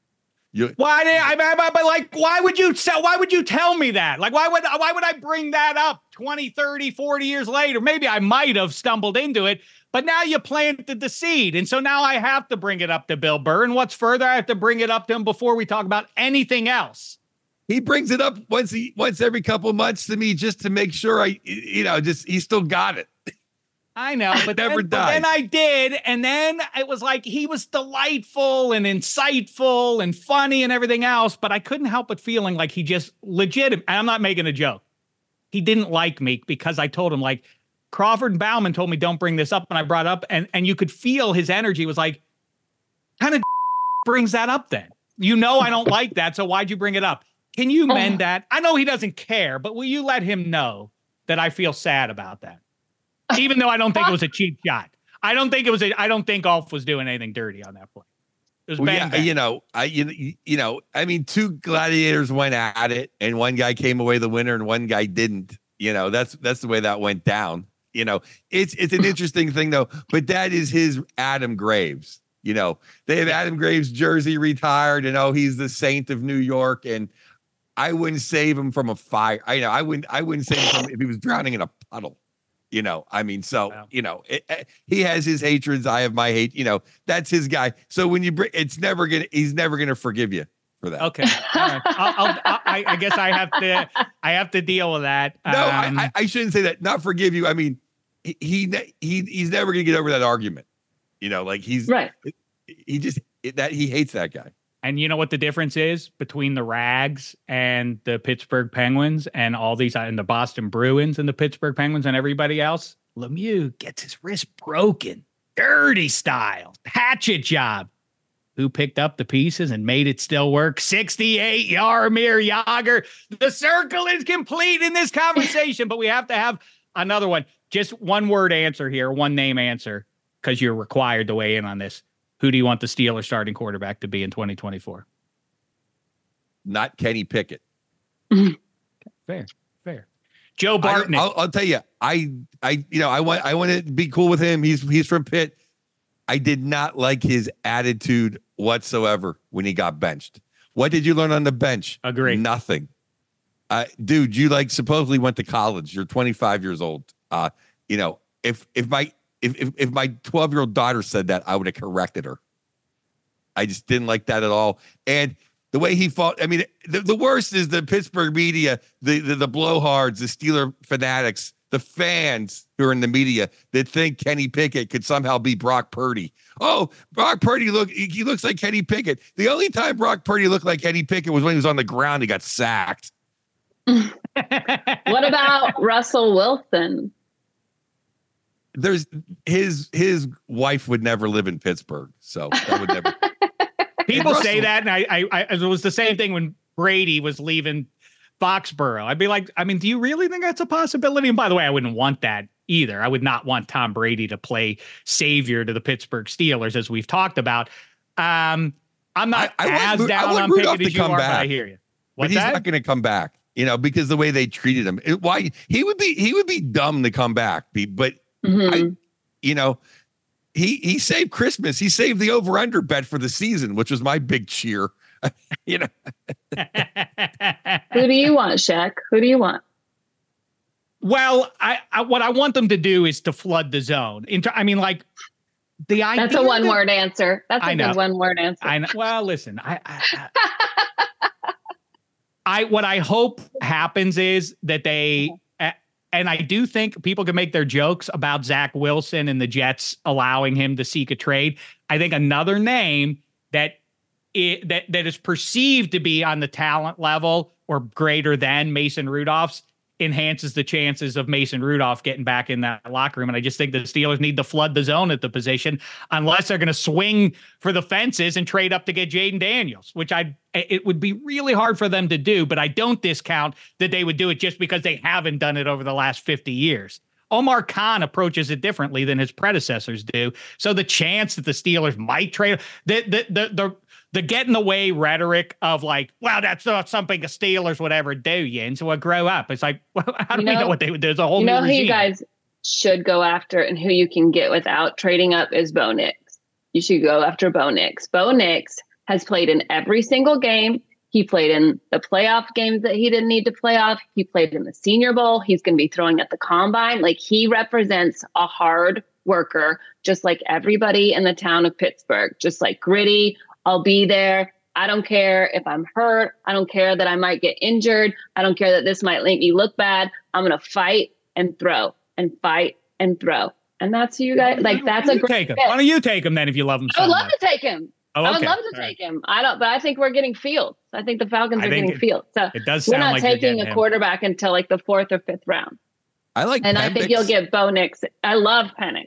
[SPEAKER 2] Why would you tell me that? Like, why would I bring that up 20, 30, 40 years later? Maybe I might have stumbled into it, but now you planted the seed. And so now I have to bring it up to Bill Burr. And what's further, I have to bring it up to him before we talk about anything else.
[SPEAKER 4] He brings it up once every couple of months to me just to make sure he still got it.
[SPEAKER 2] I know, but then I did. And then it was like he was delightful and insightful and funny and everything else. But I couldn't help but feeling like he just legitimate. I'm not making a joke. He didn't like me because I told him like Crawford and Bauman told me don't bring this up. And I brought it up and you could feel his energy was like, kind of brings that up then. I don't like that. So why'd you bring it up? Can you mend that? I know he doesn't care, but will you let him know that I feel sad about that? Even though I don't think it was a cheap shot. I don't think Ulf was doing anything dirty on that play. It was bang, bang.
[SPEAKER 4] I mean, 2 gladiators went at it and one guy came away the winner and one guy didn't. That's the way that went down. It's an interesting thing though, but that is his Adam Graves. They have Adam Graves jersey retired and he's the saint of New York and I wouldn't save him from a fire. I wouldn't save him if he was drowning in a puddle. He has his hatreds. I have my hate. That's his guy. So when you he's never gonna forgive you for that.
[SPEAKER 2] Okay, all right. I guess I have to deal with that.
[SPEAKER 4] No, I shouldn't say that. Not forgive you. I mean, he's never gonna get over that argument. He's right. He hates that guy.
[SPEAKER 2] And you know what the difference is between the Rags and the Pittsburgh Penguins and all these and the Boston Bruins and the Pittsburgh Penguins and everybody else? Lemieux gets his wrist broken. Dirty style. Hatchet job. Who picked up the pieces and made it still work? 68, Jaromir Jagr. The circle is complete in this conversation, but we have to have another one. Just one word answer here, one name answer, because you're required to weigh in on this. Who do you want the Steelers starting quarterback to be in 2024?
[SPEAKER 4] Not Kenny Pickett.
[SPEAKER 2] Fair. Joe Bartnick.
[SPEAKER 4] I'll tell you, I want to be cool with him. He's from Pitt. I did not like his attitude whatsoever when he got benched. What did you learn on the bench?
[SPEAKER 2] Agree.
[SPEAKER 4] Nothing. Dude, you supposedly went to college. You're 25 years old. If my 12-year-old daughter said that, I would have corrected her. I just didn't like that at all. And the way he fought, I mean, the worst is the Pittsburgh media, the blowhards, the Steeler fanatics, the fans who are in the media that think Kenny Pickett could somehow be Brock Purdy. Oh, Brock Purdy, he looks like Kenny Pickett. The only time Brock Purdy looked like Kenny Pickett was when he was on the ground. He got sacked.
[SPEAKER 3] What about Russell Wilson?
[SPEAKER 4] There's his wife would never live in Pittsburgh, so that would never.
[SPEAKER 2] People say that, and I it was the same thing when Brady was leaving Foxborough. I'd be like, I mean, do you really think that's a possibility? And by the way, I wouldn't want that either. I would not want Tom Brady to play savior to the Pittsburgh Steelers, as we've talked about. I'm not as down on Pickett as you are, but I hear you.
[SPEAKER 4] But he's not going to come back, because the way they treated him. Why he would be dumb to come back, but. Mm-hmm. He saved Christmas. He saved the over-under bet for the season, which was my big cheer. You know,
[SPEAKER 3] Who do you want, Shaq? Who do you want?
[SPEAKER 2] Well, what I want them to do is to flood the zone. I mean, like the idea.
[SPEAKER 3] That's a one-word answer. That's a good one-word answer.
[SPEAKER 2] I know. Well, listen, what I hope happens is that they, and I do think people can make their jokes about Zach Wilson and the Jets allowing him to seek a trade. I think another name that is perceived to be on the talent level or greater than Mason Rudolph's enhances the chances of Mason Rudolph getting back in that locker room. And I just think the Steelers need to flood the zone at the position unless they're going to swing for the fences and trade up to get Jaden Daniels, which it would be really hard for them to do, but I don't discount that they would do it just because they haven't done it over the last 50 years. Omar Khan approaches it differently than his predecessors do. So the chance that the Steelers might trade the get in the way rhetoric of like, well, that's not something the Steelers would ever do, Jens. So grow up. It's like, well, how do we know what they would do? There's a whole new regime.
[SPEAKER 3] Who you guys should go after and who you can get without trading up is Bo Nix. You should go after Bo Nix. Bo Nix has played in every single game. He played in the playoff games that he didn't need to play off. He played in the Senior Bowl. He's going to be throwing at the combine. Like, he represents a hard worker, just like everybody in the town of Pittsburgh, just like gritty. I'll be there. I don't care if I'm hurt. I don't care that I might get injured. I don't care that this might make me look bad. I'm going to fight and throw and fight and throw. And that's who you guys like. That's a great fit.
[SPEAKER 2] Why don't you take him then if you love him so
[SPEAKER 3] I would love
[SPEAKER 2] much?
[SPEAKER 3] to take him.
[SPEAKER 2] Oh, okay.
[SPEAKER 3] I would love to take him. But I think we're getting Fields. I think the Falcons are getting Fields. So
[SPEAKER 2] it does
[SPEAKER 3] we're
[SPEAKER 2] sound
[SPEAKER 3] not
[SPEAKER 2] like
[SPEAKER 3] taking a quarterback until like the 4th or 5th round.
[SPEAKER 4] I like,
[SPEAKER 3] and I think you'll get Bo Nix. I love Penix.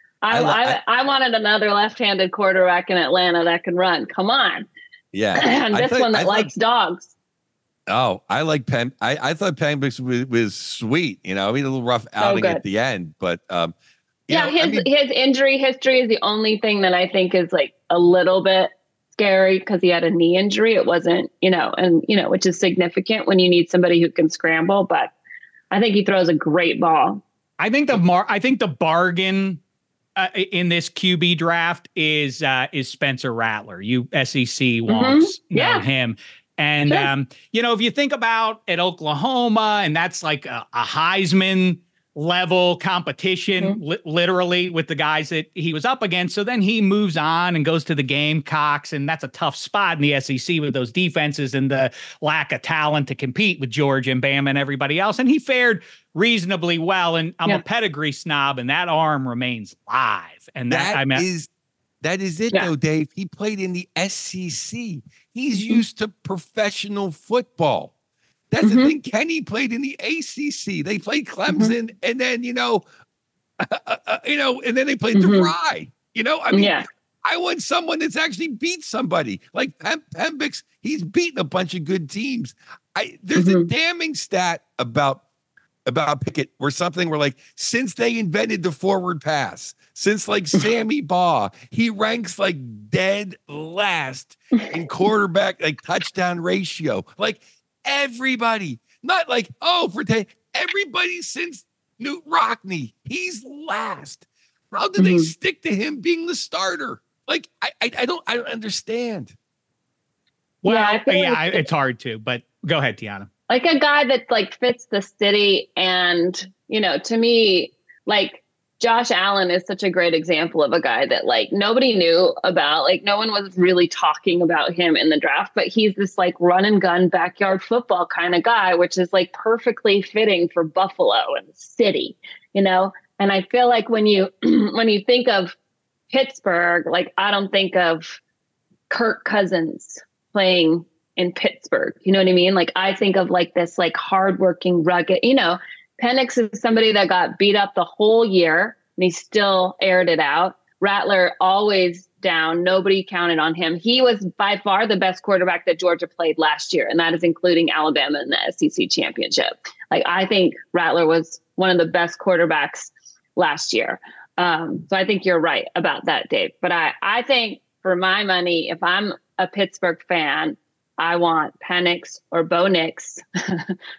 [SPEAKER 3] I wanted another left-handed quarterback in Atlanta that can run. Come on.
[SPEAKER 4] Yeah.
[SPEAKER 3] And this one that likes dogs.
[SPEAKER 4] Oh, I like Penn. I thought Penix was sweet. You know, I mean, a little rough outing at the end, but
[SPEAKER 3] his injury history is the only thing that I think is like a little bit scary because he had a knee injury. It wasn't, which is significant when you need somebody who can scramble. But I think he throws a great ball.
[SPEAKER 2] I think the bargain in this QB draft is Spencer Rattler. SEC wants know him. And, if you think about at Oklahoma, and that's like a Heisman level competition, literally with the guys that he was up against. So then he moves on and goes to the Gamecocks, and that's a tough spot in the SEC with those defenses and the lack of talent to compete with Georgia and Bama and everybody else. And he fared reasonably well. And I'm a pedigree snob, and that arm remains live. And that
[SPEAKER 4] is it, though, Dave. He played in the SEC. He's used to professional football. That's the thing. Kenny played in the ACC. They played Clemson, and then and then they played the Rye. I want someone that's actually beat somebody like Pembix. He's beaten a bunch of good teams. There's a damning stat about Pickett where like since they invented the forward pass, since like Sammy Baugh, he ranks like dead last in quarterback like touchdown ratio. Like everybody, not like everybody since Newt Rockne, he's last. How did they stick to him being the starter? Like I don't understand.
[SPEAKER 2] Well, it's hard to, but go ahead, Tiana.
[SPEAKER 3] Like a guy that like fits the city, and to me, like Josh Allen is such a great example of a guy that like nobody knew about. Like no one was really talking about him in the draft, but he's this like run and gun backyard football kind of guy, which is like perfectly fitting for Buffalo and the city, And I feel like when you think of Pittsburgh, like I don't think of Kirk Cousins playing in Pittsburgh. You know what I mean? Like I think of like this like hardworking, rugged, Penix is somebody that got beat up the whole year and he still aired it out. Rattler always down. Nobody counted on him. He was by far the best quarterback that Georgia played last year. And that is including Alabama in the SEC championship. Like I think Rattler was one of the best quarterbacks last year. So I think you're right about that, Dave. But I think for my money, if I'm a Pittsburgh fan, I want Penix or Bo Nix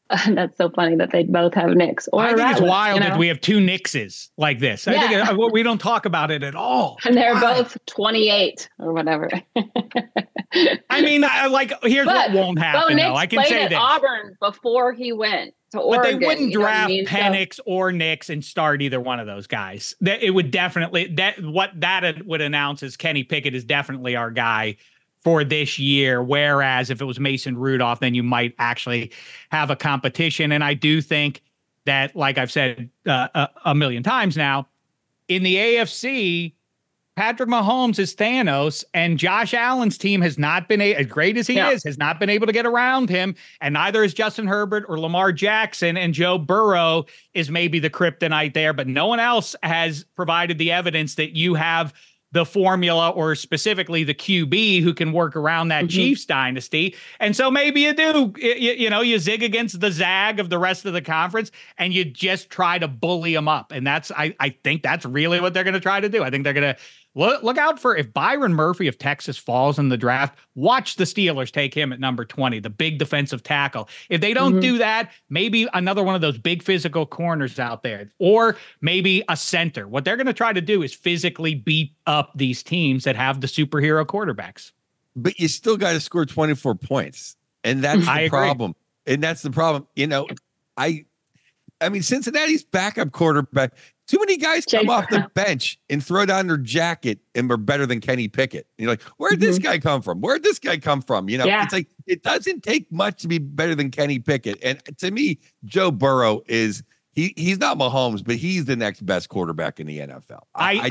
[SPEAKER 3] That's so funny that they both have Knicks. Or
[SPEAKER 2] I think it's
[SPEAKER 3] Ratliff,
[SPEAKER 2] wild that we have two Knickses like this. I think we don't talk about it at all.
[SPEAKER 3] And they're both 28 or whatever.
[SPEAKER 2] I mean, here's what won't happen, though. I can say
[SPEAKER 3] that
[SPEAKER 2] this.
[SPEAKER 3] Auburn before he went to Oregon.
[SPEAKER 2] But they wouldn't draft Penix or Knicks and start either one of those guys. It would definitely what that would announce is Kenny Pickett is definitely our guy for this year. Whereas if it was Mason Rudolph, then you might actually have a competition. And I do think that, like I've said a million times now, in the AFC, Patrick Mahomes is Thanos, and Josh Allen's team has not been as great as he has not been able to get around him. And neither is Justin Herbert or Lamar Jackson, and Joe Burrow is maybe the kryptonite there, but no one else has provided the evidence that you have the formula or specifically the QB who can work around that Chiefs dynasty. And so maybe you do, you zig against the zag of the rest of the conference and you just try to bully them up. And I think that's really what they're going to try to do. I think they're going to look out for, if Byron Murphy of Texas falls in the draft, watch the Steelers take him at number 20, the big defensive tackle. If they don't do that, maybe another one of those big physical corners out there, or maybe a center. What they're going to try to do is physically beat up these teams that have the superhero quarterbacks.
[SPEAKER 4] But you still got to score 24 points. And that's the problem. And that's the problem. I mean, Cincinnati's backup quarterback, too many guys come off the bench and throw down their jacket and are better than Kenny Pickett. And you're like, where'd this guy come from? Where'd this guy come from? It's like, it doesn't take much to be better than Kenny Pickett. And to me, Joe Burrow is, he's not Mahomes, but he's the next best quarterback in the NFL.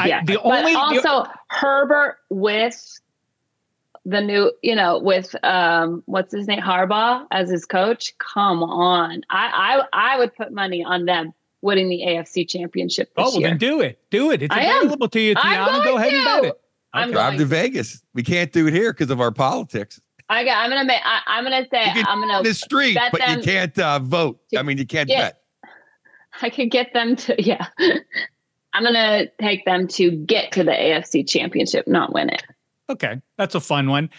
[SPEAKER 3] Herbert with the new, with what's his name, Harbaugh as his coach. Come on, I would put money on them winning the AFC Championship this year.
[SPEAKER 2] Then do it. It's available to you, Tiana. Go ahead and bet it.
[SPEAKER 3] I'm
[SPEAKER 4] drive to Vegas. We can't do it here because of our politics.
[SPEAKER 3] I'm gonna
[SPEAKER 4] the street, but you can't vote. I mean, you can't bet.
[SPEAKER 3] I could get them to. I'm gonna take them to get to the AFC Championship, not win it.
[SPEAKER 2] Okay, that's a fun one.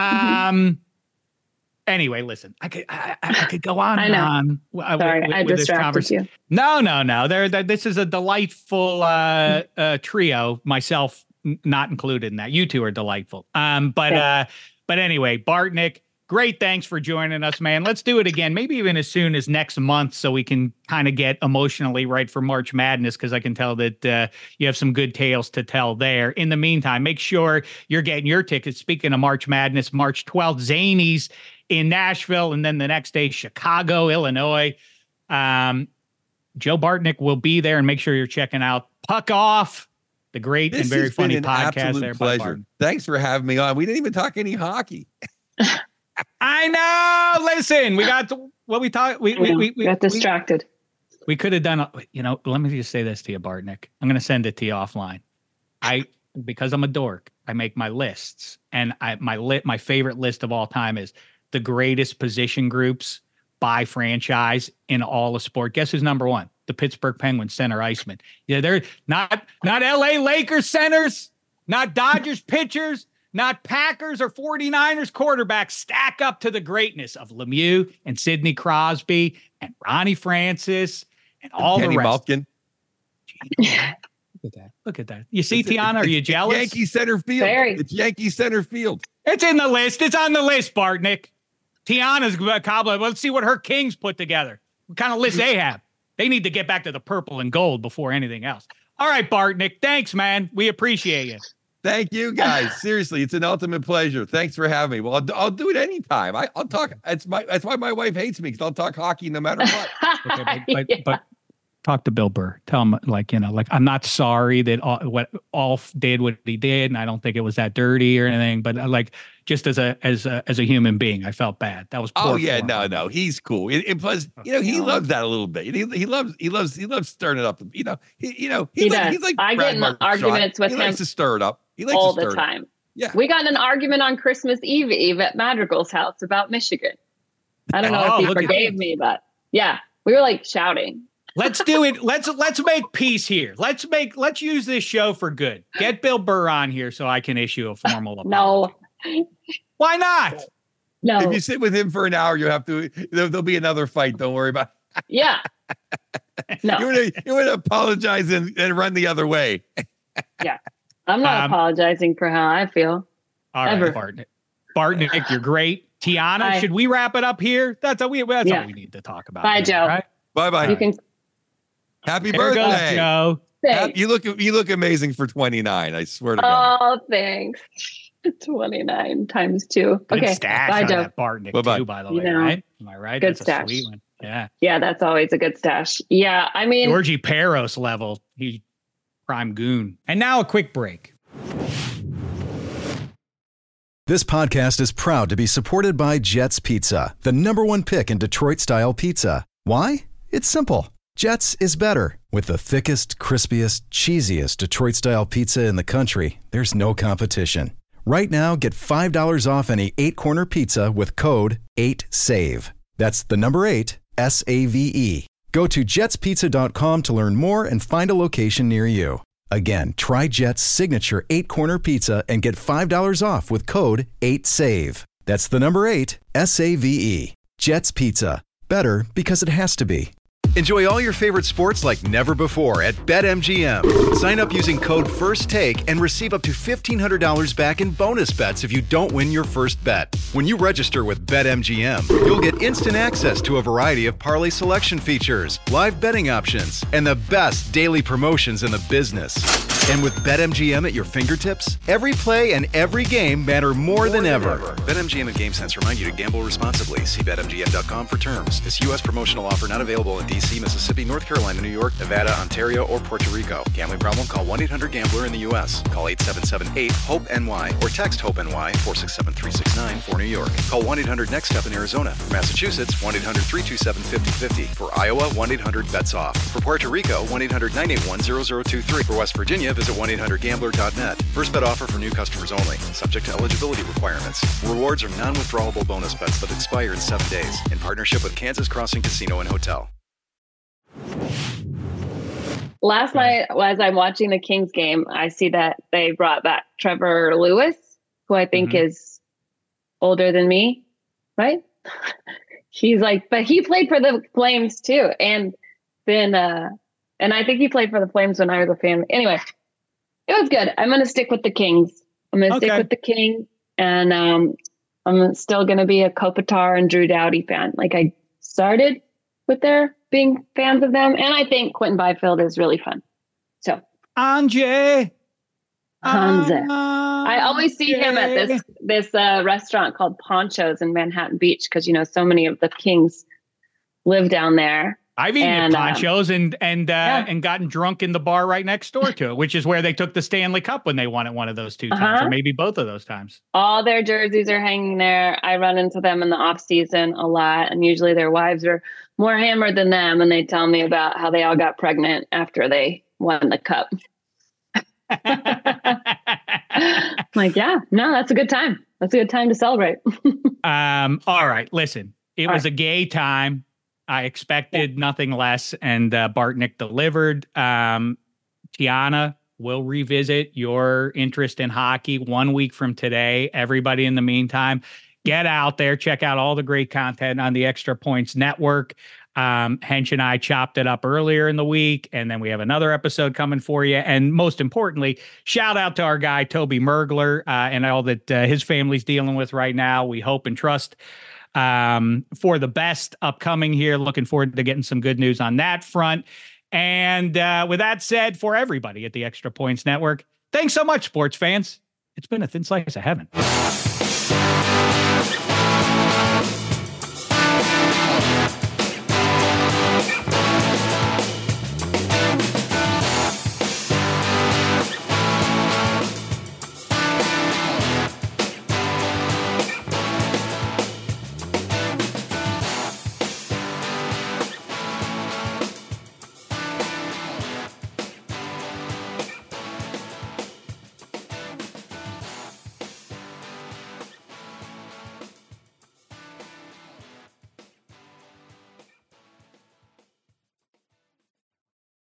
[SPEAKER 2] Anyway, listen, I could go on and on.
[SPEAKER 3] Sorry, I distracted you.
[SPEAKER 2] No. This is a delightful trio. Myself not included in that. You two are delightful. But anyway, Bartnick, great. Thanks for joining us, man. Let's do it again. Maybe even as soon as next month, so we can kind of get emotionally right for March Madness, because I can tell that you have some good tales to tell there. In the meantime, make sure you're getting your tickets. Speaking of March Madness, March 12th, Zanies in Nashville, and then the next day, Chicago, Illinois. Joe Bartnick will be there, and make sure you're checking out Puck Off, the great and very funny podcast there.
[SPEAKER 4] Pleasure. Thanks for having me on. We didn't even talk any hockey.
[SPEAKER 2] I know. Listen, we got to, what we talked. We
[SPEAKER 3] got distracted.
[SPEAKER 2] We could have done. Let me just say this to you, Bartnick. I'm going to send it to you offline. Because I'm a dork, I make my lists, and my favorite list of all time is the greatest position groups by franchise in all of sport. Guess who's number one? The Pittsburgh Penguins center iceman. Yeah, they're not LA Lakers centers, not Dodgers pitchers, not Packers or 49ers quarterbacks. Stack up to the greatness of Lemieux and Sidney Crosby and Ronnie Francis and all
[SPEAKER 4] Kenny
[SPEAKER 2] the rest.
[SPEAKER 4] Malkin.
[SPEAKER 2] Look at that. You see, Tiana, are you jealous?
[SPEAKER 4] Yankee center field. It's Yankee center field.
[SPEAKER 2] It's in the list. It's on the list, Bartnick. Tiana's cobbler. Let's see what her Kings put together. What kind of list they have? They need to get back to the purple and gold before anything else. All right, Bartnick. Thanks, man. We appreciate you.
[SPEAKER 4] Thank you, guys. Seriously, it's an ultimate pleasure. Thanks for having me. Well, I'll do it anytime. I'll talk. That's why my wife hates me, because I'll talk hockey no matter what.
[SPEAKER 2] Okay, but talk to Bill Burr. Tell him, I'm not sorry that Alf did what he did, and I don't think it was that dirty or anything. But just as a human being, I felt bad. That was poor form.
[SPEAKER 4] No, he's cool. And plus, he loves that a little bit. He loves stirring it up. He's like
[SPEAKER 3] I get in arguments with him.
[SPEAKER 4] He likes to stir it up. He likes
[SPEAKER 3] all
[SPEAKER 4] to stir
[SPEAKER 3] the time.
[SPEAKER 4] Yeah,
[SPEAKER 3] we got in an argument on Christmas Eve at Madrigal's house about Michigan. I don't know if he forgave me, but yeah, we were shouting.
[SPEAKER 2] Let's do it. Let's make peace here. Let's use this show for good. Get Bill Burr on here so I can issue a formal apology.
[SPEAKER 3] No.
[SPEAKER 2] Why not?
[SPEAKER 3] No.
[SPEAKER 4] If you sit with him for an hour, there'll be another fight. Don't worry about it.
[SPEAKER 3] Yeah. No.
[SPEAKER 4] You would apologize and run the other way.
[SPEAKER 3] Yeah. I'm not apologizing for how I feel.
[SPEAKER 2] All right, Bartnick, you're great. Tiana, should we wrap it up here? That's all we need to talk about.
[SPEAKER 3] Bye, Joe.
[SPEAKER 2] Right?
[SPEAKER 4] Bye-bye.
[SPEAKER 3] You can.
[SPEAKER 4] Happy
[SPEAKER 2] There
[SPEAKER 4] birthday,
[SPEAKER 2] goes Joe.
[SPEAKER 3] Thanks.
[SPEAKER 4] You look amazing for 29. I swear to God.
[SPEAKER 3] Oh, thanks. 29 times 2.
[SPEAKER 2] Good
[SPEAKER 3] Okay.
[SPEAKER 2] stash
[SPEAKER 3] Bye,
[SPEAKER 2] on
[SPEAKER 3] Joe.
[SPEAKER 2] that Bartnick
[SPEAKER 4] Bye-bye.
[SPEAKER 2] too, by the way, right? Am I right?
[SPEAKER 3] Good
[SPEAKER 2] That's
[SPEAKER 3] stash.
[SPEAKER 2] a sweet one. Yeah.
[SPEAKER 3] Yeah, that's always a good stash. Yeah, I mean,
[SPEAKER 2] Georgie Peros level. He prime goon. And now a quick break.
[SPEAKER 8] This podcast is proud to be supported by Jets Pizza, the #1 pick in Detroit-style pizza. Why? It's simple. Jets is better. With the thickest, crispiest, cheesiest Detroit-style pizza in the country, there's no competition. Right now, get $5 off any 8-corner pizza with code 8SAVE. That's the number 8, SAVE. Go to jetspizza.com to learn more and find a location near you. Again, try Jet's signature 8-corner pizza and get $5 off with code 8SAVE. That's the number 8, SAVE. Jet's Pizza. Better because it has to be. Enjoy all your favorite sports like never before at BetMGM. Sign up using code FIRSTTAKE and receive up to $1,500 back in bonus bets if you don't win your first bet. When you register with BetMGM, you'll get instant access to a variety of parlay selection features, live betting options, and the best daily promotions in the business. And with BetMGM at your fingertips, every play and every game matter more than ever. BetMGM and GameSense remind you to gamble responsibly. See BetMGM.com for terms. This U.S. promotional offer not available in D.C., Mississippi, North Carolina, New York, Nevada, Ontario, or Puerto Rico. Gambling problem? Call 1-800-GAMBLER in the U.S. Call 877-8-HOPE-NY or text HOPE-NY 467-369 for New York. Call 1-800-NEXT-STEP in Arizona. For Massachusetts, 1-800-327-5050. For Iowa, 1-800-BETS-OFF. For Puerto Rico, 1-800-981-0023. For West Virginia, visit 1-800-GAMBLER.net. First bet offer for new customers only. Subject to eligibility requirements. Rewards are non-withdrawable bonus bets that expire in 7 days. In partnership with Kansas Crossing Casino and Hotel.
[SPEAKER 3] last night as I'm watching the Kings game, I see that they brought back Trevor Lewis, who I think is older than me, right? He's like, but he played for the Flames too. And then, and I think he played for the Flames when I was a fan. Anyway, it was good. I'm going to stick with the Kings. I'm going to stick with the Kings. And I'm still going to be a Kopitar and Drew Doughty fan. Like I started with their being fans of them. And I think Quentin Byfield is really fun. So
[SPEAKER 2] Anze.
[SPEAKER 3] I always see him at this restaurant called Ponchos in Manhattan Beach because, you know, so many of the Kings live down there.
[SPEAKER 2] I've eaten at Ponchos and gotten drunk in the bar right next door to it, which is where they took the Stanley Cup when they won it one of those two times, or maybe both of those times.
[SPEAKER 3] All their jerseys are hanging there. I run into them in the off season a lot, and usually their wives are more hammered than them, and they tell me about how they all got pregnant after they won the cup. Like, yeah, no, that's a good time. That's a good time to celebrate.
[SPEAKER 2] All right, listen, it was a gay time. I expected nothing less, and Bartnick delivered. Tiana, we'll revisit your interest in hockey 1 week from today. Everybody in the meantime, get out there, check out all the great content on the Extra Points Network. Hench and I chopped it up earlier in the week, and then we have another episode coming for you. And most importantly, shout out to our guy, Toby Mergler, and all that his family's dealing with right now. We hope and trust for the best upcoming here. Looking forward to getting some good news on that front. And with that said, for everybody at the Extra Points Network, thanks so much, sports fans. It's been a thin slice of heaven.